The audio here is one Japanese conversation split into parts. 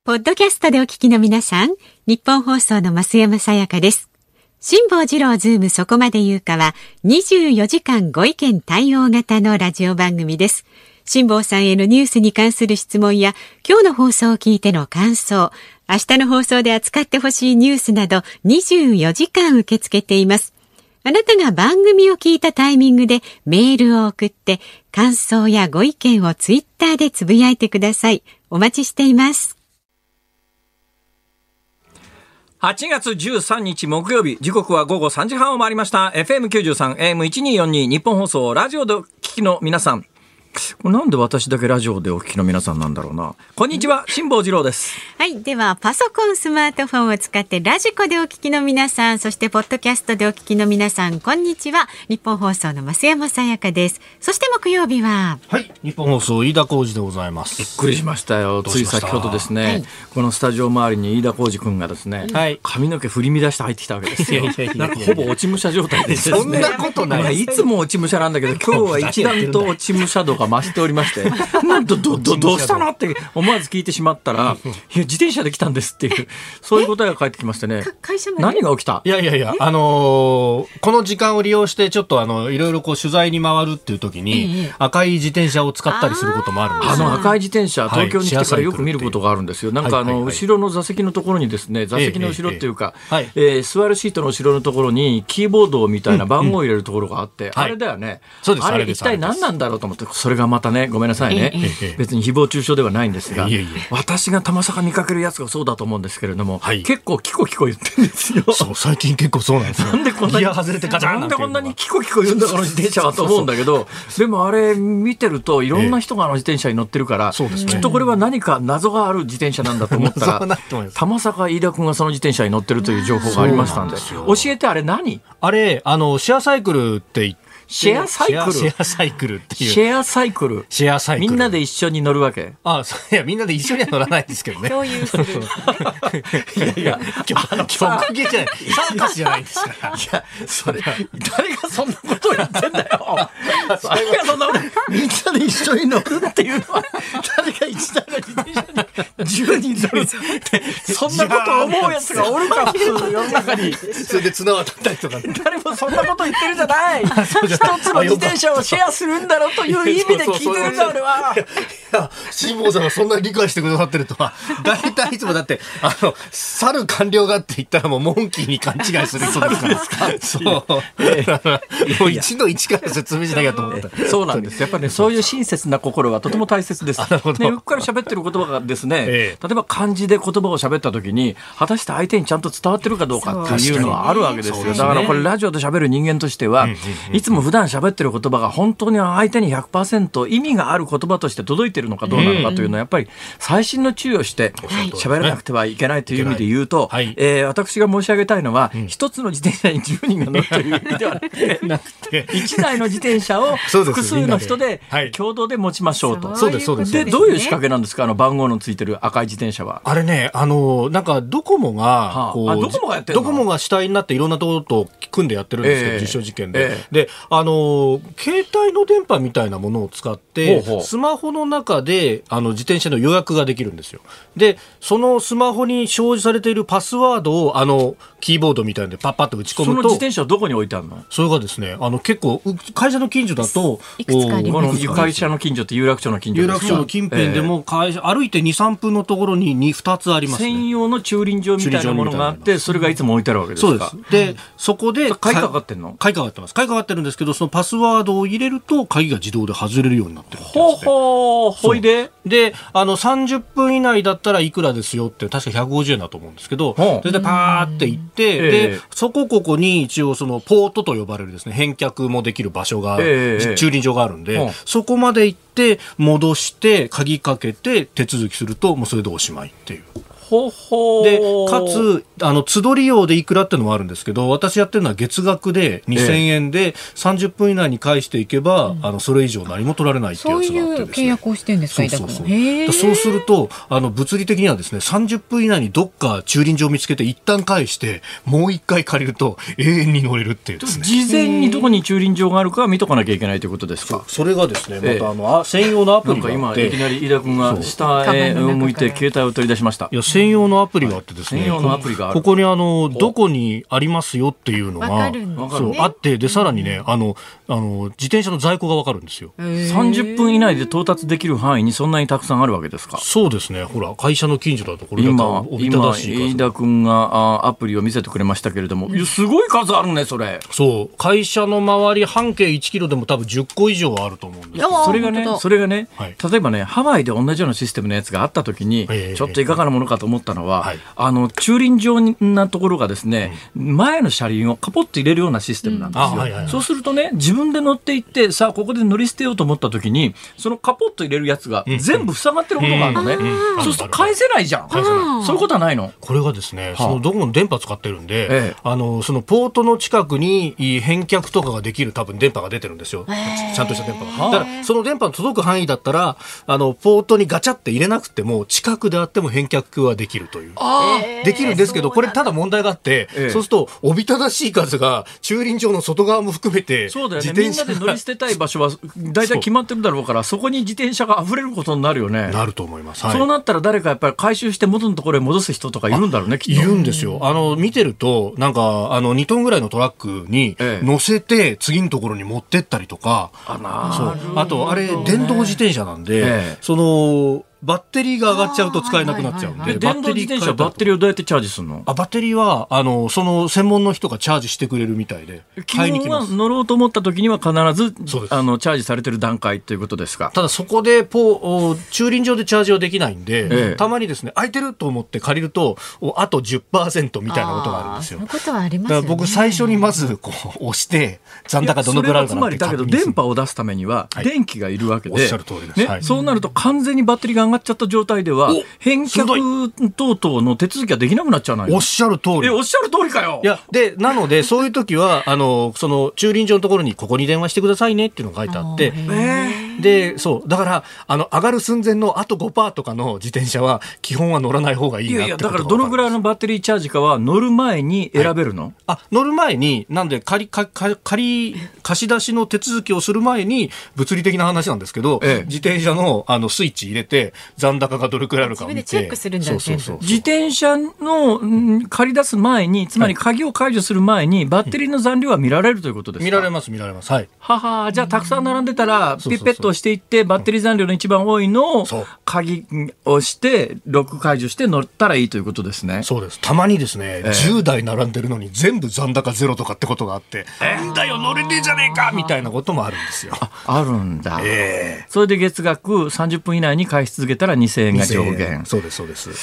ポッドキャストでお聞きの皆さん、日本放送の増山さやかです。辛坊治郎ズームそこまで言うかは24時間ご意見対応型のラジオ番組です。辛坊さんへのニュースに関する質問や今日の放送を聞いての感想、明日の放送で扱ってほしいニュースなど24時間受け付けています。あなたが番組を聞いたタイミングでメールを送って感想やご意見をツイッターでつぶやいてください。お待ちしています。 8月13日木曜日、時刻は午後3時半を回りました。 FM93 AM1242 日本放送ラジオでお聞きの皆さん、なんで私だけラジオでお聞きの皆さんなんだろうな。こんにちは、辛坊治郎です。 はい、ではパソコン、スマートフォンを使ってラジコでお聞きの皆さん、そしてポッドキャストでお聞きの皆さん、こんにちは。日本放送の増山さやかです。そして木曜日は、 はい、日本放送飯田浩司でございます。 びっくりしましたよ。つい先ほどですね、はい、このスタジオ周りに飯田浩司君がですね、はい、髪の毛振り乱して入ってきたわけですよ。なんかほぼ落ち武者状態でですね。 そんなことない。 いつも落ち武者なんだけど、今日は一段と落ち武者度が増しておりまして、なんとどうしたのって思わず聞いてしまったら、いや自転車で来たんですっていう、そういう答えが返ってきましてね。 会社まで何が起きた？ いや、この時間を利用してちょっといろいろこう取材に回るっていう時に、赤い自転車を使ったりすることもあるんですよ。 赤い自転車、東京に来てからよく見ることがあるんですよ。なんか後ろの座席のところにですね、座席の後ろっていうか、座るシートの後ろのところにキーボードみたいな番号を入れるところがあって、あれだよね。あれ一体何なんだろうと思って、それがまたね、ごめんなさいね、別に誹謗中傷ではないんですが、私がたまさか見かけるやつがそうだと思うんですけれども、結構キコキコ言ってるんですよ。 そう、最近結構そうなんですよ。 なんでこんなにギア外れてガチャンなんでこんなにキコキコ言うんだこの自転車はと思うんだけど、でもあれ見てるといろんな人が自転車に乗ってるから、きっとこれは何か謎がある自転車なんだと思ったら、たまさか飯田君がその自転車に乗ってるという情報がありましたんで、教えて。あれ何？ あれシェアサイクルって言って、 シェアサイクルシェアサイクルっていう。 シェアサイクル。 シェアサイクル。 みんなで一緒に乗るわけ？ いや、みんなで一緒には乗らないんですけどね。 共有する。 いや、曲芸じゃない。サーカスじゃないんですから。いや、 それ、誰がそんなことをやってんだよ。誰がそんなこと、みんなで一緒に乗るっていうのは、誰が一台の自転車に10人乗るって、そんなことを思うやつがおるか、普通世の中に。 それで綱渡ったりとか。 誰もそんなこと言ってるじゃない。一つの自転車をシェアするんだろうという意味で聞いてるんだ俺は。 いや、辛坊さんがそんなに理解してくださってるとは。大体いつもだって猿官僚がって言ったらもうモンキーに勘違いする人ですから。そう。もう一の一から説明しなきゃと思った。 そうなんです。やっぱりね、そういう親切な心はとても大切です。ね、よくから喋ってる言葉がですね、例えば漢字で言葉を喋った時に果たして相手にちゃんと伝わってるかどうかっていうのはあるわけですよ。だからこれラジオで喋る人間としては、いつも普段喋ってる言葉が本当に相手に 100% 意味がある言葉として届いているのかどうなのかというのはやっぱり細心の注意をして喋らなくてはいけないという意味で言うと、私が申し上げたいのは、一つの自転車に10人が乗るという意味ではなくて、1台の自転車を複数の人で共同で持ちましょうと。 そうです、そうです。 で、どういう仕掛けなんですか、番号のついてる赤い自転車は。 あれね、なんかドコモがドコモがやってるの？ ドコモが主体になっていろんなところと組んでやってるんですけど、実証実験で。で、携帯の電波みたいなものを使ってスマホの中で自転車の予約ができるんですよ。で、そのスマホに表示されているパスワードをキーボードみたいなのでパッパッと打ち込むと、 その自転車はどこに置いてあるの？ それがですね、結構会社の近所だと、 いくつかあります。 会社の近所って有楽町の近所ですか？ 有楽町の近辺でも歩いて 2,3 分のところに2つありますね。 専用の駐輪場みたいなものがあって、それがいつも置いてあるわけですか？ そうです。で、そこで鍵かかってんの？ 鍵かかってます。鍵かかってるんですけど、そのパスワードを入れると鍵が自動で外れるようになってるんですね。 ほいで 30分以内だったらいくらですよって、確か150円だと思うんですけど、それでパーって行って、で、ここに一応そのポートと呼ばれるですね、返却もできる場所が、駐輪場があるんで、そこまで行って戻して鍵かけて手続きすると、もうそれでおしまいっていう。 でかつ都度利用でいくらっていうのもあるんですけど、私やってるのは月額で2000円で30分以内に返していけば、それ以上何も取られないっていうやつがあってですね。 そういう契約をしてるんですか？ そうすると物理的にはですね、30分以内にどっか駐輪場を見つけて一旦返してもう一回借りると永遠に乗れるっていうですね。 事前にどこに駐輪場があるか見とかなきゃいけないということですか？ それがですね、また専用のアプリがあって、 なんか今いきなり飯田君が下へ向いて携帯を取り出しました。 いや、専用のアプリがあってですね、 専用のアプリがある。 ここにどこにありますよっていうのがそうあって、でさらにね、自転車の在庫が分かるんですよ。 30分以内で到達できる範囲にそんなにたくさんあるわけですか？ そうですね。ほら、会社の近所だとこれだけおびただしい数。 飯田君がアプリを見せてくれましたけれども、すごい数あるね、それ。 そう、会社の周り半径1キロでも多分10個以上あると思うんですよ。 それがね、はい、例えばね、ハワイで同じようなシステムのやつがあった時に、ちょっといかがなものかと思ったのは、駐輪場なところがですね、前の車輪をカポッと入れるようなシステムなんですよ。そうするとね、自分で乗っていって、さあここで乗り捨てようと思った時に、そのカポッと入れるやつが全部塞がってることがあるのね。そうすると返せないじゃん。そういうことはないの？これがですね、そのどこも電波使ってるんで、そのポートの近くに返却とかができる多分電波が出てるんですよ。ちゃんとした電波が。だからその電波の届く範囲だったら、ポートにガチャって入れなくても近くであっても返却はできるという。できるんですけど、これただ問題があって、そうするとおびただしい数が駐輪場の外側も含めて、 そうだよね。みんなで乗り捨てたい場所は大体決まってるだろうから、そこに自転車が溢れることになるよね。 なると思います。 そうなったら誰かやっぱり回収して元のところへ戻す人とかいるんだろうね、きっと。 いるんですよ。見てるとなんか2トンぐらいのトラックに乗せて次のところに持ってったりとか、あとあれ電動自転車なんで、そのバッテリーが上がっちゃうと使えなくなっちゃうんで、 電動自転車はバッテリーをどうやってチャージするの？ バッテリーはその専門の人がチャージしてくれるみたいで、 基本は乗ろうと思った時には必ずチャージされてる段階ということですか？ ただそこで駐輪場でチャージはできないんで、たまにですね、空いてると思って借りるとあと 10% みたいなことがあるんですよ。 そういうことはありますよね。 僕最初にまず押して残高どのくらいあるかなって確認する。 つまりだけど電波を出すためには電気がいるわけで、 おっしゃる通りです。 そうなると完全にバッテリーが上がっちゃった状態では返却等々の手続きができなくなっちゃうのよ。 おっしゃる通り。 おっしゃる通りかよ。 いや、なのでそういう時はその駐輪場のところにここに電話してくださいねっていうのが書いてあって、でそうだから上がる寸前のあと 5% とかの自転車は基本は乗らない方がいいなってことが分かる。 だからどのぐらいのバッテリーチャージかは乗る前に選べるの？ 乗る前になんで貸し出しの手続きをする前に物理的な話なんですけど、自転車のスイッチ入れて残高がどれくらいあるかを見て自分でチェックするんだよ。 自転車の借り出す前に、つまり鍵を解除する前にバッテリーの残量は見られるということですか？ 見られます。はい。 じゃあたくさん並んでたらピッペットをしていってバッテリー残量の一番多いのを鍵をしてロック解除して乗ったらいいということですね。 そうです。たまにですね、10台並んでるのに全部残高ゼロとかってことがあって、なんだよ乗れねえじゃねえかみたいなこともあるんですよ。 あるんだ。それで月額30分以内に返し続けたら2000円が上限。 そうです。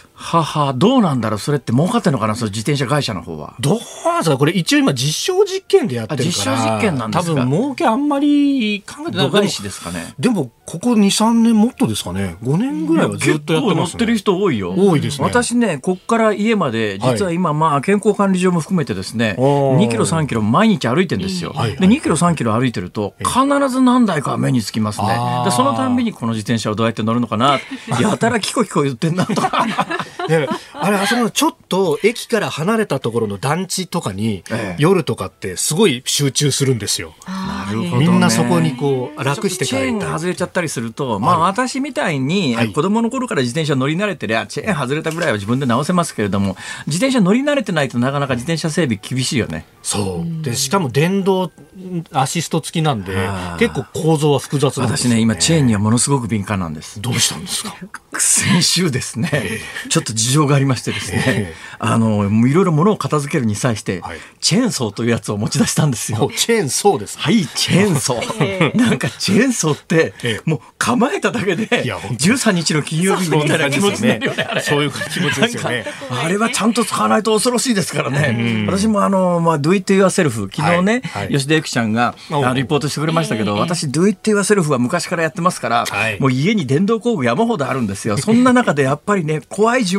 どうなんだろう、それって儲かってるのかな、その自転車会社の方は。 どうなんですか、これ一応今実証実験でやってるから。 実証実験なんですか。 多分儲けあんまり考えてない。 度外視ですかね。 でもここ 2,3 年もっとですかね。5年ぐらいはずっとやってますね。 結構乗ってる人多いよ。 多いですね。 私ね、こっから家まで実は今健康管理上も含めてですね、2キロ3キロ毎日歩いてるんですよ。で2キロ3キロ歩いてると必ず何台か目につきますね。でそのたんびにこの自転車をどうやって乗るのかな、やたらキコキコ言ってんなとか。 あそこちょっと駅から離れたところの団地とかに、夜とかってすごい集中するんですよ。 なるほどね。 みんなそこにこう楽して帰る。 チェーンが外れちゃったりすると、私みたいに子供の頃から自転車乗り慣れてりゃチェーン外れたぐらいは自分で直せますけれども、自転車乗り慣れてないとなかなか自転車整備厳しいよね。 そうで、しかも電動アシスト付きなんで結構構造は複雑なんです私ね、今チェーンにはものすごく敏感なんです。 どうしたんですか？ 先週ですね、ちょっと事情がありましてですね、いろいろ物を片付けるに際して、チェーンソーというやつを持ち出したんですよ。 チェーンソーですか？ はい、チェーンソー。なんかチェーンソーって、もう構えただけで13日の金曜日みたいな気持ちになるよね。 そういう気持ちですよね。 あれはちゃんと使わないと恐ろしいですからね。私もDo It Yourself、昨日ね、吉田由紀ちゃんがリポートしてくれましたけど、私Do It Yourselfは昔からやってますから、もう家に電動工具山ほどあるんですよ。そんな中でやっぱりね、怖い順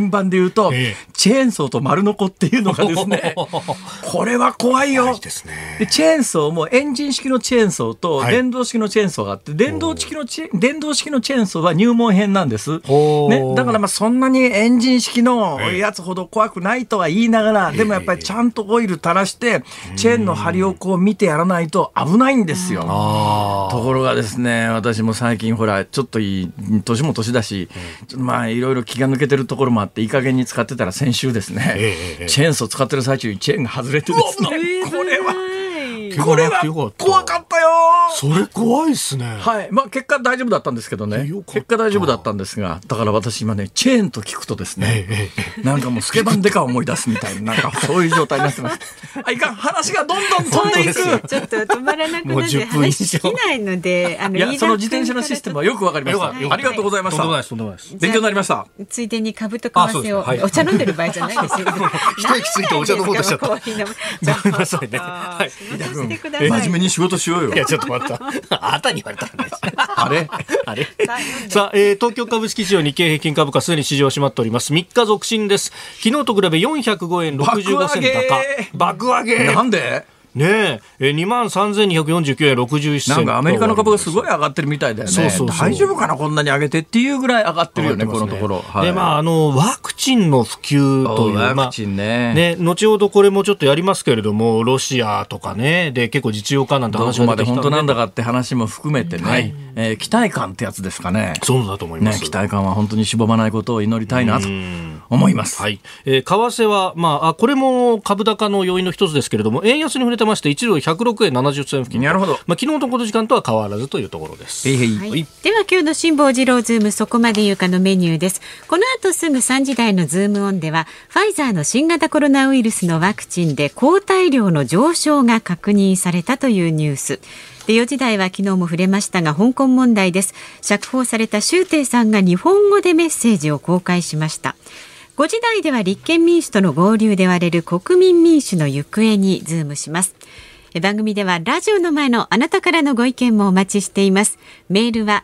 順番で言うと、チェーンソーと丸ノコっていうのがですねこれは怖いよ。でチェーンソーもエンジン式のチェーンソーと電動式のチェーンソーがあって、電動式のチェーンソーは入門編なんです、ね、だからそんなにエンジン式のやつほど怖くないとは言いながら、でもやっぱりちゃんとオイル垂らしてチェーンの張りをこう見てやらないと危ないんですよ。ところがですね、私も最近ほらちょっと年も年だし、いろいろ気が抜けてるところもあって、いい加減に使ってたら先週ですね、チェーンソー使ってる最中にチェーンが外れてですね、これは怖かったよ。 それ怖いですね。 はい、結果大丈夫だったんですけどね。結果大丈夫だったんですが、だから私今ね、チェーンと聞くとですね、なんかもうスケバンデカを思い出すみたいな、なんかそういう状態になってます。いかん、話がどんどん飛んでいく。 ちょっと止まらなくなって話尽きないので、 いや、その自転車のシステムはよくわかりました。ありがとうございました。勉強になりました。 ついでに株と為替を、お茶飲んでる場合じゃないですよ。 一息ついてお茶飲もうとしちゃった。ごめんなさいね。 真面目に仕事しようよ。 いや、ちょっと待った。あなたに言われたんです。 あれさあ、東京株式市場日経平均株価すでに市場閉まっております。3日続伸です。昨日と比べ405円65銭高。爆上げ。 なんでねえ、23,249円61銭。 なんかアメリカの株がすごい上がってるみたいだよね。大丈夫かな、こんなに上げてっていうぐらい上がってるよね、このところ。 で、ワクチンの普及という、 ワクチンね、 後ほどこれもちょっとやりますけれども、ロシアとかね、で結構実用化なんて話が出てきたので、 どこまで本当なんだかって話も含めてね、期待感ってやつですかね。 そうだと思います。 期待感は本当にしぼまないことを祈りたいなと思います。 はい。為替はこれも株高の要因の一つですけれども、円安に触れてまして1ドル106円70銭付近。 なるほど。 昨日とこの時間とは変わらずというところです。 では今日の辛坊治郎ズームそこまで言うかのメニューです。この後すぐ3時台のズームオンでは、ファイザーの新型コロナウイルスのワクチンで抗体量の上昇が確認されたというニュースで、4時台は昨日も触れましたが、香港問題です。釈放された周庭さんが日本語でメッセージを公開しました。5時台では立憲民主との合流で割れる国民民主の行方にズームします。番組ではラジオの前のあなたからのご意見もお待ちしています。メールは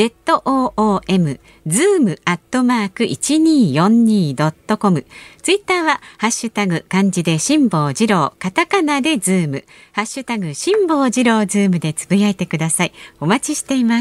zoom@1242.com、 ツイッターはハッシュタグ漢字で辛坊治郎、カタカナでズーム、ハッシュタグ辛坊治郎ズームでつぶやいてください。お待ちしています。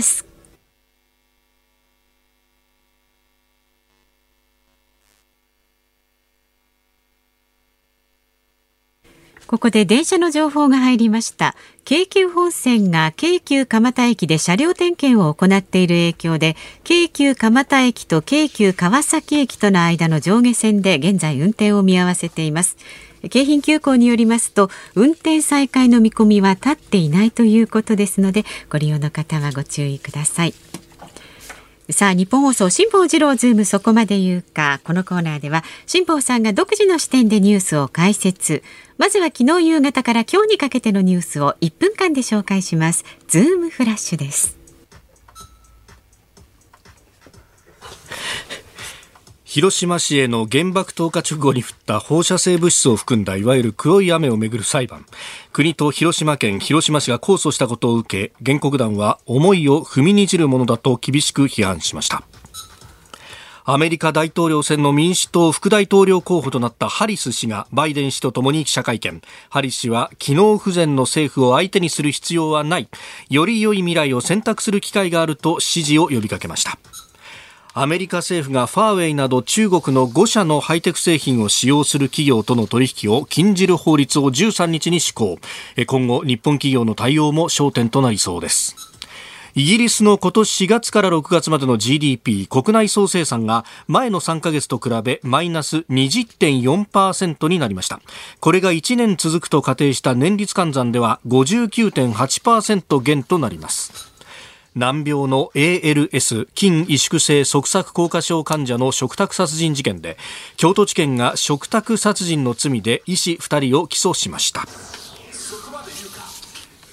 ここで電車の情報が入りました。京急本線が京急蒲田駅で車両点検を行っている影響で、京急蒲田駅と京急川崎駅との間の上下線で現在運転を見合わせています。京浜急行によりますと、運転再開の見込みは立っていないということですので、ご利用の方はご注意ください。さあ、日本放送辛坊治郎ズームそこまで言うか。このコーナーでは辛坊さんが独自の視点でニュースを解説。まずは昨日夕方から今日にかけてのニュースを1分間で紹介します。ズームフラッシュです。 広島市への原爆投下直後に降った放射性物質を含んだいわゆる黒い雨をめぐる裁判。国と広島県広島市が控訴したことを受け、原告団は思いを踏みにじるものだと厳しく批判しました。アメリカ大統領選の民主党副大統領候補となったハリス氏がバイデン氏とともに記者会見。ハリス氏は機能不全の政府を相手にする必要はない、より良い未来を選択する機会があると支持を呼びかけました。アメリカ政府がファーウェイなど中国の5社のハイテク製品を使用する企業との取引を禁じる法律を13日に施行。今後日本企業の対応も焦点となりそうです。イギリスの今年4月から6月までの GDP 国内総生産が前の3ヶ月と比べマイナス 20.4% になりました。これが1年続くと仮定した年率換算では 59.8% 減となります。難病の ALS 筋萎縮性側索硬化症患者の嘱託殺人事件で、京都地検が嘱託殺人の罪で医師2人を起訴しました。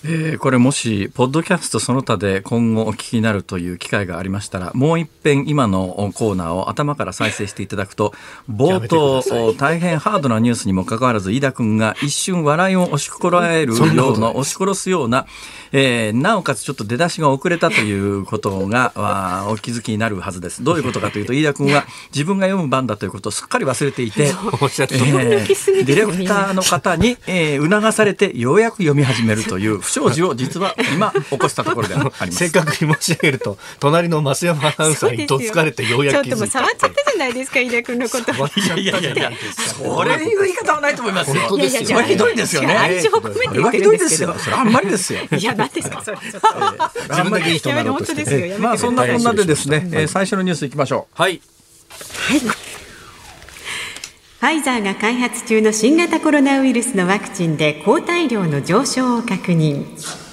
これもしポッドキャストその他で今後お聞きになるという機会がありましたら、もう一遍今のコーナーを頭から再生していただくと、冒頭大変ハードなニュースにもかかわらず飯田君が一瞬笑いを押しこらえるような、押し殺すような、なおかつちょっと出だしが遅れたということがお気づきになるはずです。どういうことかというと、飯田君は自分が読む番だということをすっかり忘れていて、ディレクターの方に、促されてようやく読み始めるという不祥事を実は今起こしたところであります。 正確に申し上げると、隣の増山アナウンサーにどつかれてようやく気づいた。 ちょっともう触っちゃったじゃないですか、飯田君のこと。 いやそれいう言い方はないと思いますよ。 本当ですよ。 それはひどいですよね。 愛情を込めて言ってるんですけど、 それはあんまりですよ。 いや、何ですかそれ。 自分だけいい人になろうとして。 まあそんなこんなでですね、最初のニュースいきましょう。 はい。 ファイザーが開発中の新型コロナウイルスのワクチンで抗体量の上昇を確認。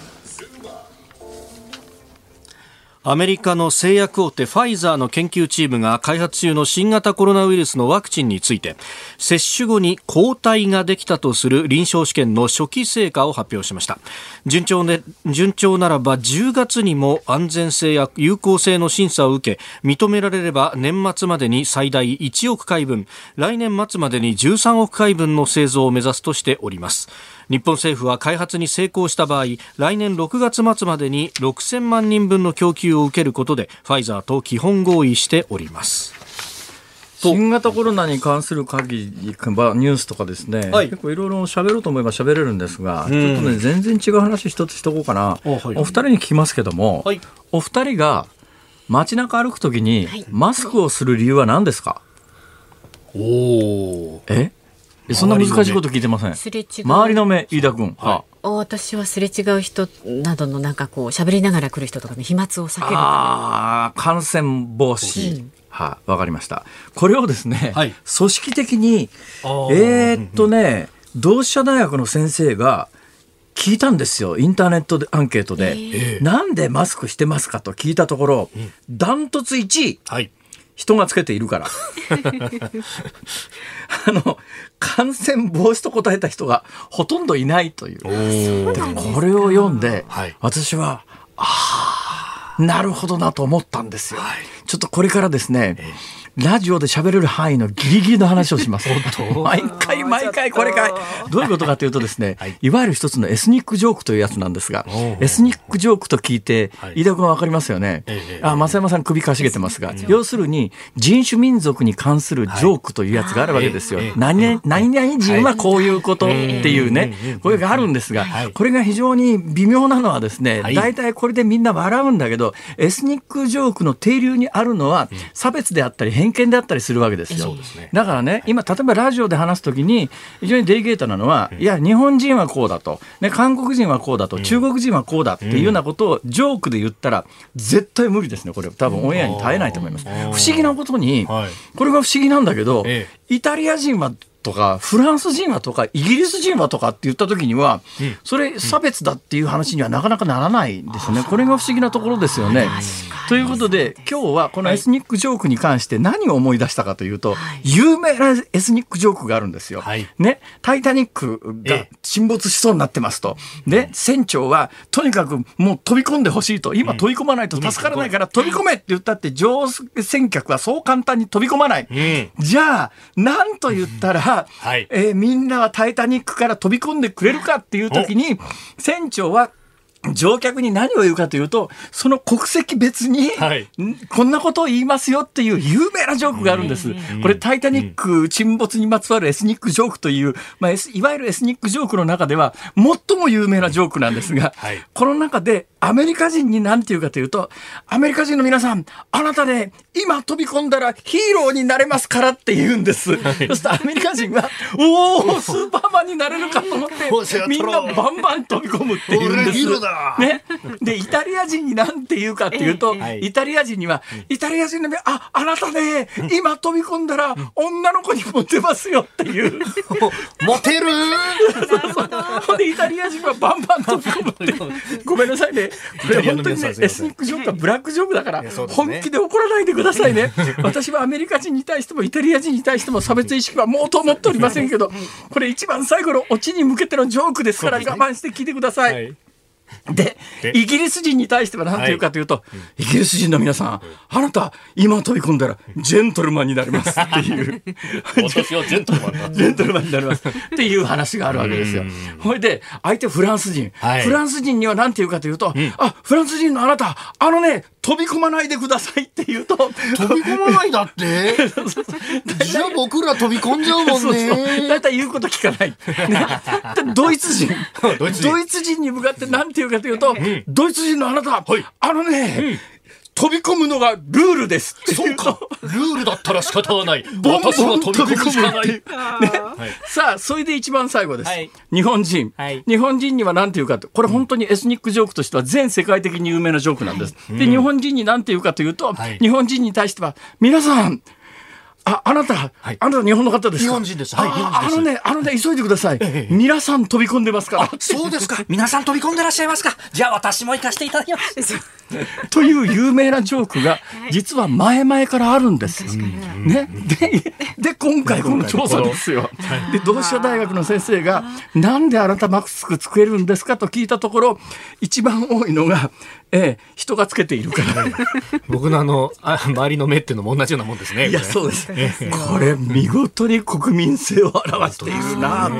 アメリカの製薬大手ファイザーの研究チームが開発中の新型コロナウイルスのワクチンについて、接種後に抗体ができたとする臨床試験の初期成果を発表しました。順調ならば10月にも安全性や有効性の審査を受け、認められれば年末までに最大1億回分、来年末までに13億回分の製造を目指すとしております。日本政府は開発に成功した場合、来年6月末までに6000万人分の供給を受けることでファイザーと基本合意しております。 新型コロナに関する限りニュースとかですね、結構いろいろ喋ろうと思えば喋れるんですが、ちょっとね全然違う話一つしとこうかな。お二人に聞きますけども、お二人が街中歩くときにマスクをする理由は何ですか？そんな難しいこと聞いてません。周りの目、飯田君。 私はすれ違う人などのなんかこう喋りながら来る人とかの飛沫を避ける。 感染防止。わかりました。これをですね、組織的に同志社大学の先生が聞いたんですよ。インターネットでアンケートで、なんでマスクしてますかと聞いたところ、ダントツ1位。人がつけているから感染防止と答えた人がほとんどいないという。でこれを読んで、私はなるほどなと思ったんですよ。ちょっとこれからですね、ラジオで喋れる範囲のギリギリの話をします。毎回これかい。どういうことかというとですね、いわゆる一つのエスニックジョークというやつなんですが、エスニックジョークと聞いて飯田君は分かりますよね。増山さん首かしげてますが、要するに人種民族に関するジョークというやつがあるわけですよ。何々人はこういうことっていうね、これがあるんですが、これが非常に微妙なのはですね、大体これでみんな笑うんだけど、エスニックジョークの底流にあるのは差別であったり偏見であったりするわけですよ。だからね、今例えばラジオで話すときに非常にデリケートなのは、いや日本人はこうだと、韓国人はこうだと、中国人はこうだっていうようなことをジョークで言ったら絶対無理ですね。これ多分オンエアに耐えないと思います。不思議なことに、これが不思議なんだけど、イタリア人はとかフランス人はとかイギリス人はとかって言った時には、それ差別だっていう話にはなかなかならないんですね。これが不思議なところですよね。ということで今日はこのエスニックジョークに関して何を思い出したかというと、有名なエスニックジョークがあるんですよ。タイタニックが沈没しそうになってますと。で船長はとにかくもう飛び込んでほしいと、今飛び込まないと助からないから飛び込めって言ったって乗船客はそう簡単に飛び込まない。じゃあ何と言ったらみんなはタイタニックから飛び込んでくれるかっていう時に、船長は乗客に何を言うかというと、その国籍別にこんなことを言いますよっていう有名なジョークがあるんです。これタイタニック沈没にまつわるエスニックジョークという、いわゆるエスニックジョークの中では最も有名なジョークなんですが、この中でアメリカ人に何て言うかというと、アメリカ人の皆さん、あなたね今飛び込んだらヒーローになれますからって言うんです。そうするとアメリカ人はおースーパーマンになれるかと思ってみんなバンバン飛び込むって言うんです。でイタリア人に何て言うかっていうと、イタリア人にはイタリア人のあなたね今飛び込んだら女の子にモテますよっていうモテるそうでイタリア人はバンバン飛び込むってごめんなさいね、これ本当にねエスニックジョークはブラックジョークだから本気で怒らないでくださいね。私はアメリカ人に対してもイタリア人に対しても差別意識はもうと思っておりませんけど、これ一番最後のオチに向けてのジョークですから我慢して聞いてください。 で、イギリス人に対しては何て言うかというと、イギリス人の皆さん、あなた、今飛び込んだら、ジェントルマンになりますっていう。 私はジェントルマンだ。 ジェントルマンになりますっていう話があるわけですよ。ほいで、相手フランス人。フランス人には何て言うかというと、フランス人のあなた、飛び込まないでくださいって言うと。飛び込まないだってじゃあ僕ら飛び込んじゃうもんね。 だいたい言うこと聞かない。ドイツ人に向かって何て言うかというと、ドイツ人のあなた、飛び込むのがルールです。 そうか。ルールだったら仕方がない。私は飛び込むしかない。 さあ、それで一番最後です。日本人には何て言うかと、これ本当にエスニックジョークとしては全世界的に有名なジョークなんです。で、日本人に何て言うかというと、日本人に対しては、皆さん、あなた日本の方ですか？ 日本人です。 急いでください。皆さん飛び込んでますから。 そうですか。皆さん飛び込んでらっしゃいますか。じゃあ私も行かせていただきます。 という有名なジョークが実は前々からあるんですよ。ね。で今回この調査ですよ。で同志社大学の先生がなんであなたマスクつけるんですかと聞いたところ、一番多いのが人がつけているから。 僕の周りの目っていうのも同じようなもんですね。 いやそうです。これ見事に国民性を表しているな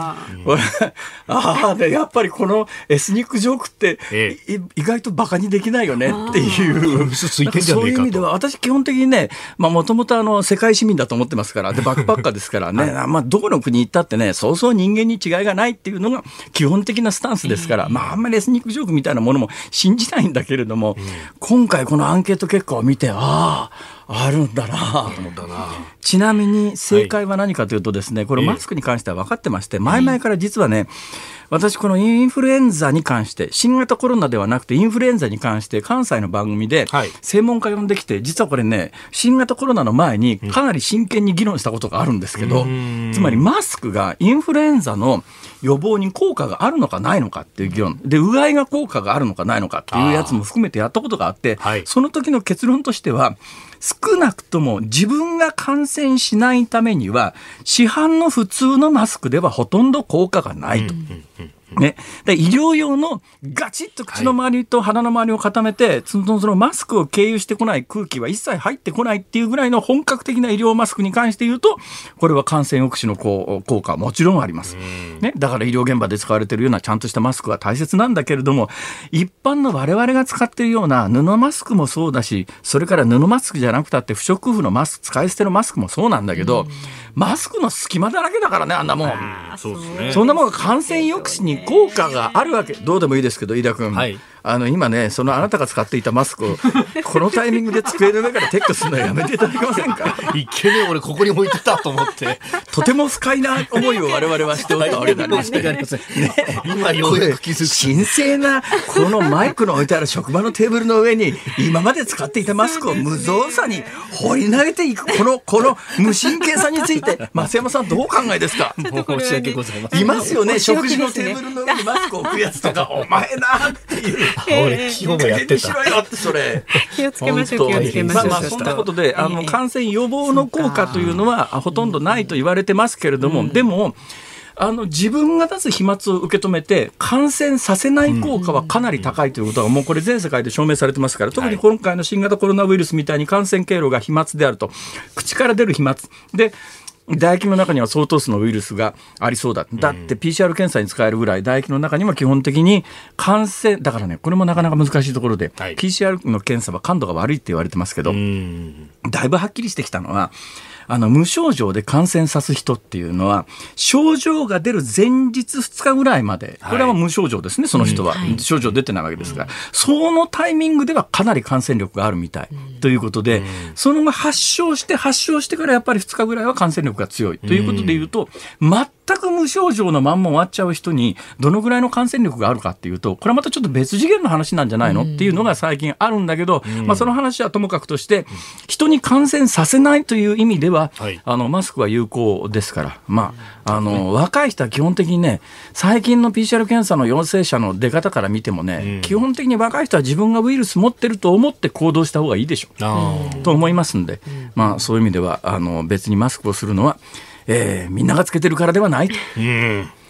と。でやっぱりこのエスニックジョークって意外とバカにできないよねっていう。そういう意味では私基本的にね、もともと世界市民だと思ってますから、でバックパッカーですからね、どこの国行ったってね、そうそう人間に違いがないっていうのが基本的なスタンスですから、あんまりエスニックジョークみたいなものも信じないんだけれども、今回このアンケート結果を見てあるんだなと思ったな。ちなみに正解は何かというとですね、これマスクに関しては分かってまして、前々から実はね、私このインフルエンザに関して、新型コロナではなくてインフルエンザに関して関西の番組で専門家呼んできて、実はこれね、新型コロナの前にかなり真剣に議論したことがあるんですけど、つまりマスクがインフルエンザの予防に効果があるのかないのかっていう議論で、うがいが効果があるのかないのかっていうやつも含めてやったことがあって、その時の結論としては、少なくとも自分が感染しないためには市販の普通のマスクではほとんど効果がないと。ね、で医療用のガチッと口の周りと鼻の周りを固めて、そのマスクを経由してこない空気は一切入ってこないっていうぐらいの本格的な医療マスクに関して言うと、これは感染抑止の効果はもちろんあります、ね、だから医療現場で使われているようなちゃんとしたマスクは大切なんだけれども、一般の我々が使っているような布マスクもそうだし、それから布マスクじゃなくたって不織布のマスク、使い捨てのマスクもそうなんだけど、マスクの隙間だらけだからね、あんなもん。そうですね。そんなもんが感染抑止に効果があるわけ。どうでもいいですけど、飯田君、今ね、そのあなたが使っていたマスクをこのタイミングで机の上から撤去するのはやめていただけませんか。 一見ね、俺ここに置いてたと思ってとても不快な思いを我々はしておったわけでありましてね、 今ようやく気づく。 神聖なこのマイクの置いてある職場のテーブルの上に今まで使っていたマスクを無造作に放り投げていくこの無神経さについて増山さんどうお考えですか。 申し訳ございません。 いますよね、食事のテーブルの上にマスクを置くやつとかお前なっていう。 俺昨日もやってた。 それ気をつけましょう、気をつけましょう。 そんなことで感染予防の効果というのはほとんどないと言われてますけれども、でも自分が出す飛沫を受け止めて感染させない効果はかなり高いということがもうこれ全世界で証明されてますから、特に今回の新型コロナウイルスみたいに感染経路が飛沫であると、口から出る飛沫で唾液の中には相当数のウイルスがありそうだ。だって PCR 検査に使えるぐらい唾液の中には基本的に感染だからね、これもなかなか難しいところで、PCR の検査は感度が悪いって言われてますけど、だいぶはっきりしてきたのは無症状で感染さす人っていうのは症状が出る前日2日ぐらいまで、これは無症状ですね、その人は、症状出てないわけですから、そのタイミングではかなり感染力があるみたい、ということで、その後発症してからやっぱり2日ぐらいは感染力が強いということでいうと、全く無症状のまんま終わっちゃう人にどのぐらいの感染力があるかっていうと、これはまたちょっと別次元の話なんじゃないのっていうのが最近あるんだけど、その話はともかくとして人に感染させないという意味ではマスクは有効ですから、若い人は基本的にね、最近の PCR 検査の陽性者の出方から見てもね、基本的に若い人は自分がウイルス持ってると思って行動した方がいいでしょうと思いますんで、そういう意味では別にマスクをするのは、みんながつけてるからではないと。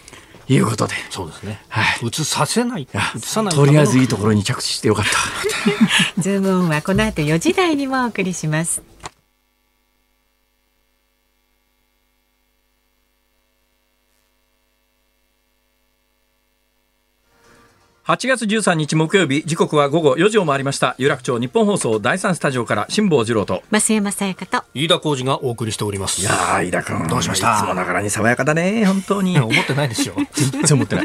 いうことで。 そうですね。 はい。 映させない。映さない。 とりあえずいいところに着地してよかった。 ズームオンはこの後4時台にもお送りします。 8月13日木曜日、時刻は午後4時を回りました。有楽町日本放送第3スタジオから辛坊治郎と増山さやかと飯田浩司がお送りしております。 いやー、飯田君どうしました。 いつもながらに爽やかだね。本当に思ってないですよ。 全然思ってない。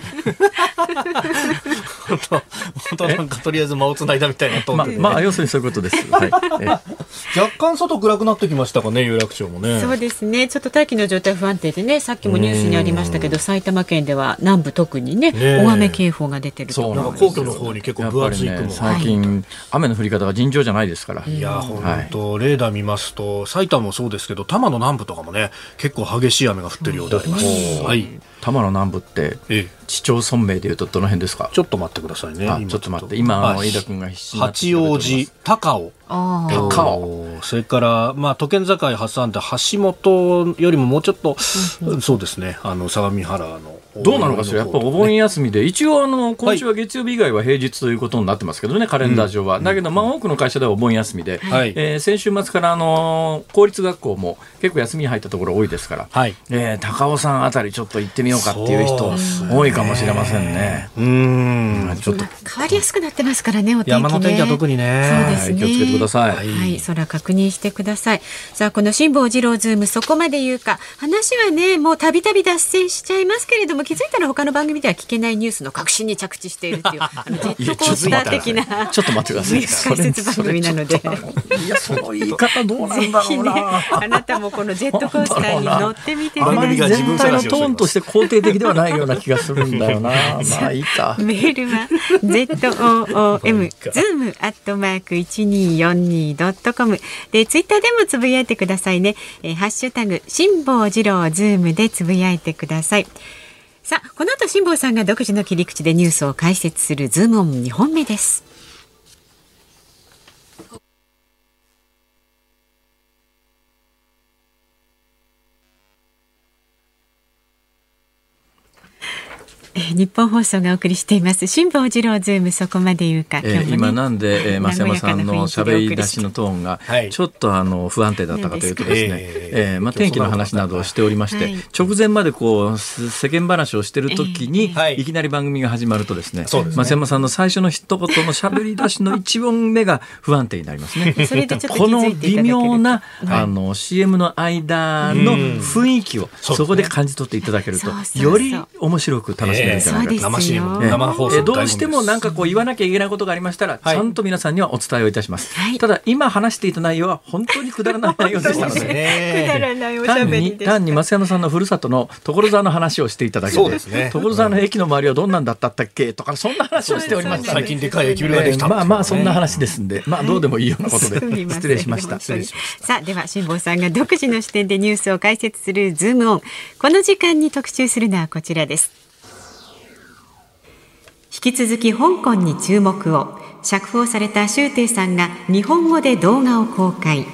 本当なんかとりあえず間をつないだみたいなトーンで、ね。 まあ要するにそういうことです。はい。 若干外暗くなってきましたかね、有楽町もね。 そうですね。ちょっと大気の状態不安定でね、さっきもニュースにありましたけど、埼玉県では南部特にね、大雨警報が出てると。 なんか皇居の方に結構分厚い雲、 最近、雨の降り方が尋常じゃないですから。 いや本当、レーダー見ますと埼玉もそうですけど、多摩の南部とかもね結構激しい雨が降ってるようであります。はい。 多摩の南部って市町村名でいうとどの辺ですか。 ちょっと待ってくださいね。 ちょっと待って、今飯田君が必死になって八王子、高尾、それから、都県境挟んで橋本よりももうちょっと、そうですね、相模原のどうなのかしら。やっぱお盆休みで、一応今週は月曜日以外は平日ということになってますけどね、カレンダー上は。だけど多くの会社ではお盆休みで、先週末から公立学校も結構休みに入ったところ多いですから、高尾山あたりちょっと行ってみようかっていう人多いかもしれませんね。 ちょっと変わりやすくなってますからね、お天気ね。 山の天気は特にね。 そうですね。 気をつけてください。 はい、空確認してください。さあ、この辛坊治郎ズームそこまで言うか、話はねもうたびたび脱線しちゃいますけれども、気づいたら他の番組では聞けないニュースの核心に着地しているっていうジェットコースター的なちょっと待ってください。 解説番組なので、 いや、その言い方どうなんだろうな。 あなたもこのジェットコースターに乗ってみてください。 全体のトーンとして肯定的ではないような気がするんだよな。まあいいか。 メールは zoom@1242.com で、ツイッターでもつぶやいてくださいね。ハッシュタグ辛坊治郎ズームでつぶやいてください。さあ、この後辛坊さんが独自の切り口でニュースを解説するズームオン2本目です。日本放送がお送りしています辛坊治郎ズームそこまで言うか。 今なんで、増山さんの喋り出しのトーンがちょっと不安定だったかというとですね、天気の話などをしておりまして、直前まで世間話をしている時に、いきなり番組が始まるとですね、増山さんの最初の一言の喋り出しの一音目が不安定になりますね。この微妙なCM の間の雰囲気をそこで感じ取っていただけると、より面白く楽しめるんじゃないかと。 生 CM、生放送、 どうしてもなんか言わなきゃいけないことがありましたら、ちゃんと皆さんにはお伝えをいたします。ただ今話していた内容は本当にくだらない内容でしたので、単に増山さんのふるさとの所沢の話をしていただけで、所沢の駅の周りはどんなんだったっけとか、そんな話をしておりましたので、 最近でかい駅ビルができた、 まあそんな話ですんで、どうでもいいようなことで失礼しました。 さあ、では辛坊さんが独自の視点でニュースを解説するズームオン。この時間に特集するのはこちらです。引き続き香港に注目を。釈放された周庭さんが日本語で動画を公開。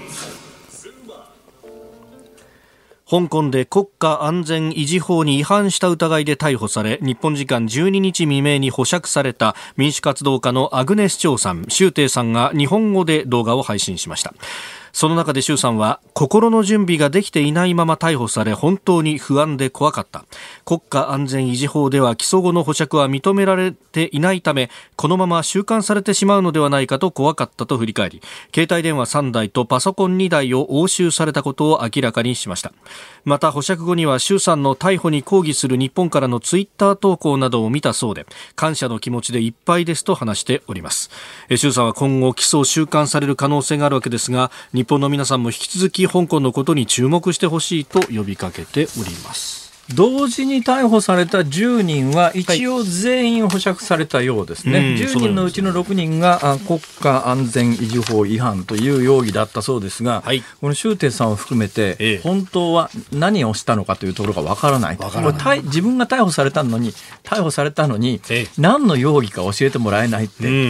香港で国家安全維持法に違反した疑いで逮捕され、日本時間12日未明に保釈された民主活動家のアグネス・チョウさん、周庭さんが日本語で動画を配信しました。その中で周さんは、心の準備ができていないまま逮捕され本当に不安で怖かった。国家安全維持法では起訴後の保釈は認められていないため、このまま収監されてしまうのではないかと怖かったと振り返り、携帯電話3台とパソコン2台を押収されたことを明らかにしました。また保釈後には周さんの逮捕に抗議する日本からのツイッター投稿などを見たそうで、感謝の気持ちでいっぱいですと話しております。周さんは今後起訴収監される可能性があるわけですが、日本の皆さんも引き続き香港のことに注目してほしいと呼びかけております。 同時に逮捕された10人は一応全員保釈されたようですね。10人のうちの6人が国家安全維持法違反という容疑だったそうですが、この周庭さんを含めて本当は何をしたのかというところがわからない。自分が逮捕されたのに何の容疑か教えてもらえないって、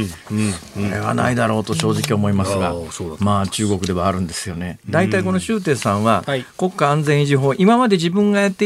これはないだろうと正直思いますが、まあ中国ではあるんですよね。大体この周庭さんは国家安全維持法、今まで自分がやっていた活動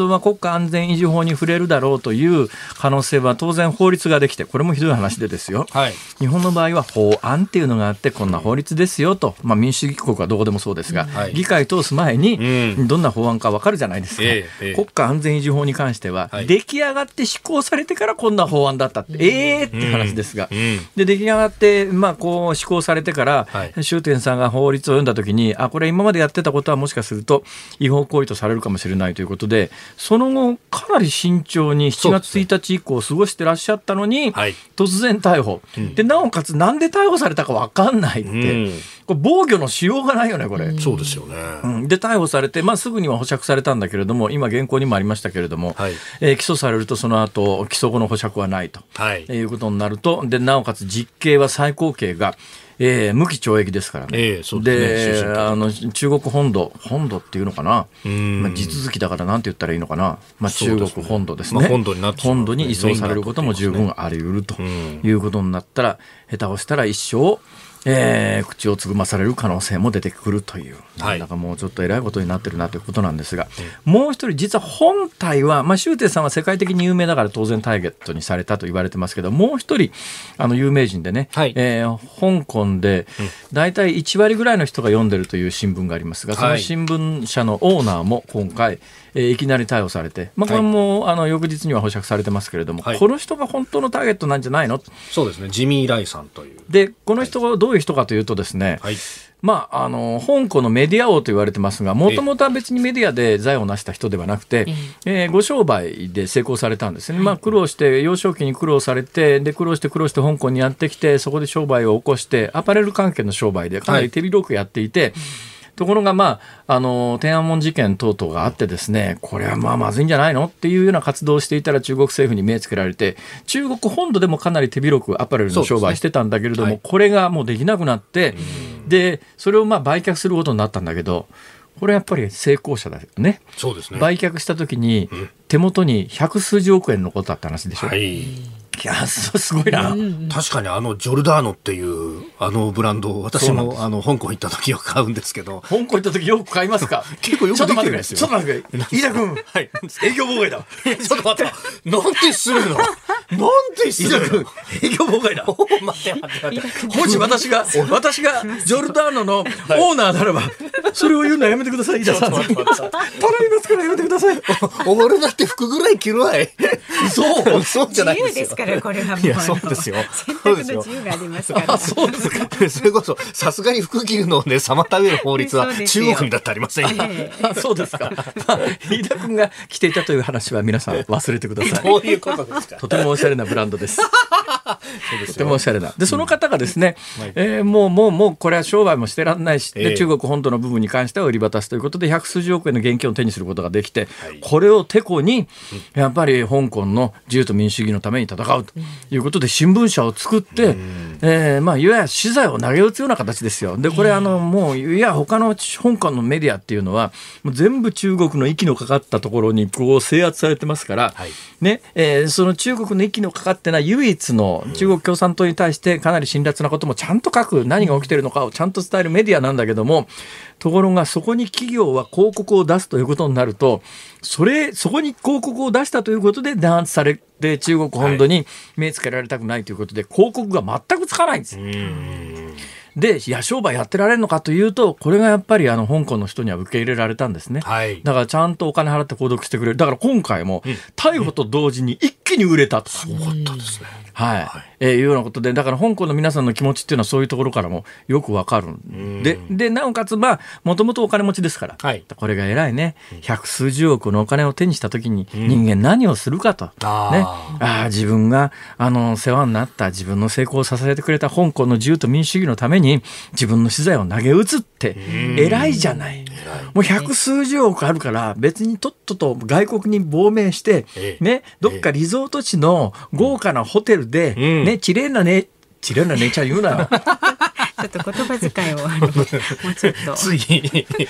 動は国家安全維持法に触れるだろうという可能性は当然法律ができて、これもひどい話でですよ、はい、日本の場合は法案っていうのがあって、こんな法律ですよと、民主主義国はどこでもそうですが、議会通す前にどんな法案か分かるじゃないですか。国家安全維持法に関しては、出来上がって施行されてからこんな法案だったって、って話ですが、で出来上がって、こう施行されてから、周天さんが法律を読んだときに、これ今までやってたことはもしかすると違法行為とされるかもしれないということで、その後かなり慎重に7月1日以降過ごしてらっしゃったのに、突然逮捕、でなおかつなんで逮捕されたか分かんないって、これ防御のしようがないよねこれ。 そうですよね。 で逮捕されて、すぐには保釈されたんだけれども、今現行にもありましたけれども、起訴されるとその後起訴後の保釈はないと、いうことになると、でなおかつ実刑は最高刑が無期懲役ですからね。で、中国本土っていうのかな、地続きだからなんて言ったらいいのかな、中国本土ですね。本土に移送されることも十分あり得るということになったら、下手をしたら一生口をつぐまされる可能性も出てくるという、だからもうちょっとえらいことになってるなということなんですが、もう一人実は本体は、周庭さんは世界的に有名だから当然ターゲットにされたと言われてますけど、もう一人有名人でね、香港で大体1割ぐらいの人が読んでるという新聞がありますが、その新聞社のオーナーも今回いきなり逮捕されて、これも翌日には保釈されてますけれども、この人が本当のターゲットなんじゃないの。 そうですね、ジミー・ライさんという。 でこの人はどういう人かというとですね、香港のメディア王と言われてますが、もともとは別にメディアで財を成した人ではなくて、ご商売で成功されたんですね。苦労して幼少期に苦労されて、で苦労して香港にやってきて、そこで商売を起こしてアパレル関係の商売でかなり手広くやっていて、ところが天安門事件等々があってですね、これはまずいんじゃないのっていうような活動をしていたら中国政府に目つけられて、中国本土でもかなり手広くアパレルの商売してたんだけれども、これがもうできなくなって、でそれを売却することになったんだけど、これやっぱり成功者だよね。 そうですね。 売却した時に手元に百数十億円のことだった話でしょ。いやすごいな。 確かにジョルダーノっていうブランドを私も香港行った時よく買うんですけど。 香港行った時よく買いますか。 結構よくできてるんですよ。 ちょっと待ってください。飯田君、営業妨害だ。 ちょっと待って、なんでするの。なんでするの。 営業妨害だ。 待ってもし私がジョルダーノのオーナーならば、それを言うのはやめてください。飯田さん。頼みますからやめてください。 俺だって服ぐらい着るわい。そうじゃないですよ。 これはもうそうですよ。 選択の自由がありますから。 そうですか。 それこそさすがに服着るのをね妨げる法律は中国にだってありませんよ。 そうですか。飯田君が着ていたという話は皆さん忘れてください。 どういうことですか。 とてもおしゃれなブランドです。とてもおしゃれな。でその方がですね、もうこれは商売もしてらんないし、で中国本土の部分に関しては売り渡すということで百数十億円の現金を手にすることができて、これをてこにやっぱり香港の自由と民主主義のために戦うということで新聞社を作って、いわゆる資材を投げ打つような形ですよ。でこれもう他の香港のメディアっていうのはもう全部中国の息のかかったところにこう制圧されてますから、その中国の息のかかってない唯一の中国共産党に対してかなり辛辣なこともちゃんと書く、何が起きてるのかをちゃんと伝えるメディアなんだけども、ところがそこに企業は広告を出すということになると、そこに広告を出したということで弾圧されて中国本土に目つけられたくないということで広告が全くつかないんです。で商売やってられるのかというと、これがやっぱり香港の人には受け入れられたんですね。だからちゃんとお金払って購読してくれる。だから今回も逮捕と同時に一気に売れたと。 すごかったですね。 いうようなことで、だから香港の皆さんの気持ちっていうのはそういうところからもよくわかる。でなおかつもともとお金持ちですから、これが偉いね。百数十億のお金を手にした時に人間何をするかと、自分が世話になった自分の成功を支えてくれた香港の自由と民主主義のために自分の資材を投げ打つって偉いじゃない。もう百数十億あるから別にとっとと外国に亡命して、どっかリゾート地の豪華なホテルで、綺麗な姉ちゃん言うなよ。 ょっと言葉遣いをもうちょっとつい